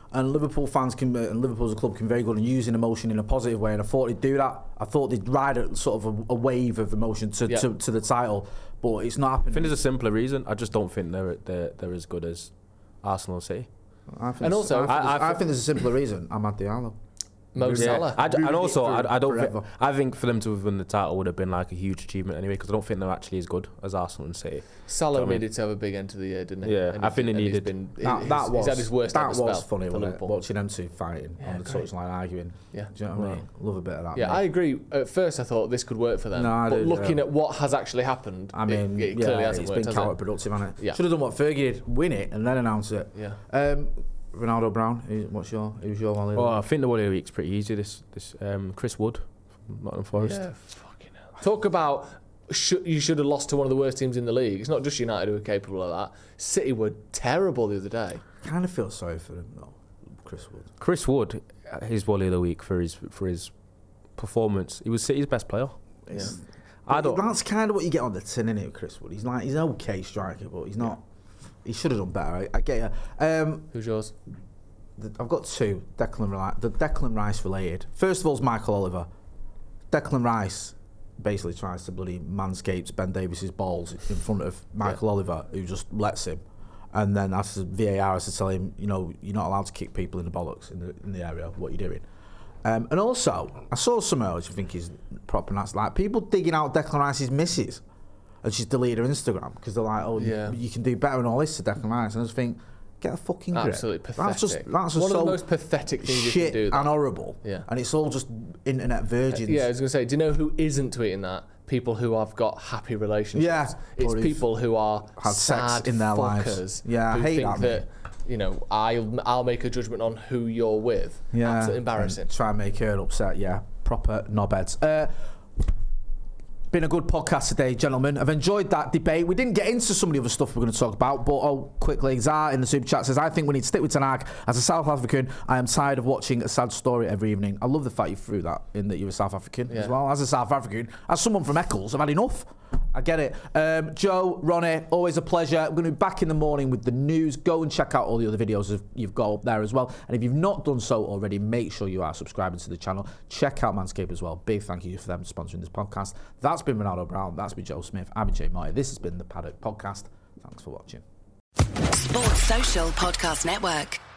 And Liverpool fans can, uh, and Liverpool as a club can very good in using emotion in a positive way. And I thought they'd do that. I thought they'd ride a, sort of a, a wave of emotion to, yeah. to to the title, but it's not happening. I think there's a simpler reason. I just don't think they're they're, they're as good as Arsenal City. I think and also, I think, I, I, I think there's a simpler reason. Amad Diallo. Mo Salah. Yeah. I, and also, I, I don't. Think, I think for them to have won the title would have been like a huge achievement anyway, because I don't think they're actually as good as Arsenal and City. Salah you know needed I mean? to have a big end to the year, didn't he? Yeah, and I think he needed. Been, that, he's, that was he's had his worst that ever was spell funny, wasn't it? Liverpool. Watching them two fighting yeah, on the great. touchline arguing. Yeah, do you know what I mean? Love a bit of that. Yeah, mate. I agree. At first, I thought this could work for them, no, I but did, looking yeah. at what has actually happened, I mean, it, it yeah, clearly hasn't it's worked. been counterproductive, hasn't it? Yeah. Should have done what Fergie did: win it and then announce it. Yeah. Um, Ronaldo Brown, what's your who's your Wally? Well, I think the Wally of the week's pretty easy. This this um, Chris Wood, from Nottingham Forest. Yeah, fucking hell. Talk about sh- you should have lost to one of the worst teams in the league. It's not just United who are capable of that. City were terrible the other day. I kind of feel sorry for him though, Chris Wood. Chris Wood, his Wally of the week for his for his performance. He was City's best player. Yeah. I don't. That's kind of what you get on the tin, isn't it, Chris Wood? He's like he's an okay striker, but he's not. He should have done better. I, I get you. Um, Who's yours? The, I've got two. Declan Rice. The Declan Rice related. First of all, is Michael Oliver. Declan Rice basically tries to bloody manscapes Ben Davies's balls in front of Michael yeah. Oliver, who just lets him, and then asks the V A R has to tell him, you know, you're not allowed to kick people in the bollocks in the in the area. What you're doing. Um, and also, I saw somewhere which I think is proper, and that's like people digging out Declan Rice's misses. And she's deleted her Instagram because they're like, oh, yeah. you, you can do better than all this to Declan Rice. And I just think, get a fucking grip. Absolutely pathetic. That's just, that's just one so of the most pathetic things you can do. Shit and horrible. Yeah. And it's all just internet virgins. Uh, yeah, I was going to say, do you know who isn't tweeting that? People who have got happy relationships. Yeah. It's people who are had sad sex in their fuckers lives. Yeah, I who hate think that, that you know, I'll, I'll make a judgment on who you're with. Yeah. Absolutely embarrassing. And try and make her upset, yeah. Proper knobheads. Uh, Been a good podcast today, gentlemen. I've enjoyed that debate. We didn't get into some of the other stuff we're going to talk about, but oh, quickly, Zar in the super chat says, I think we need to stick with Ten Hag. As a South African, I am tired of watching a sad story every evening. I love the fact you threw that in that you're a South African yeah. as well. As a South African, as someone from Eccles, I've had enough. I get it. Um, Joe, Ronnie, always a pleasure. We're going to be back in the morning with the news. Go and check out all the other videos you've got up there as well. And if you've not done so already, make sure you are subscribing to the channel. Check out Manscaped as well. Big thank you for them sponsoring this podcast. That's been Ronaldo Brown. That's been Joe Smith. I'm Jay Moy. This has been the Paddock Podcast. Thanks for watching. Sports Social Podcast Network.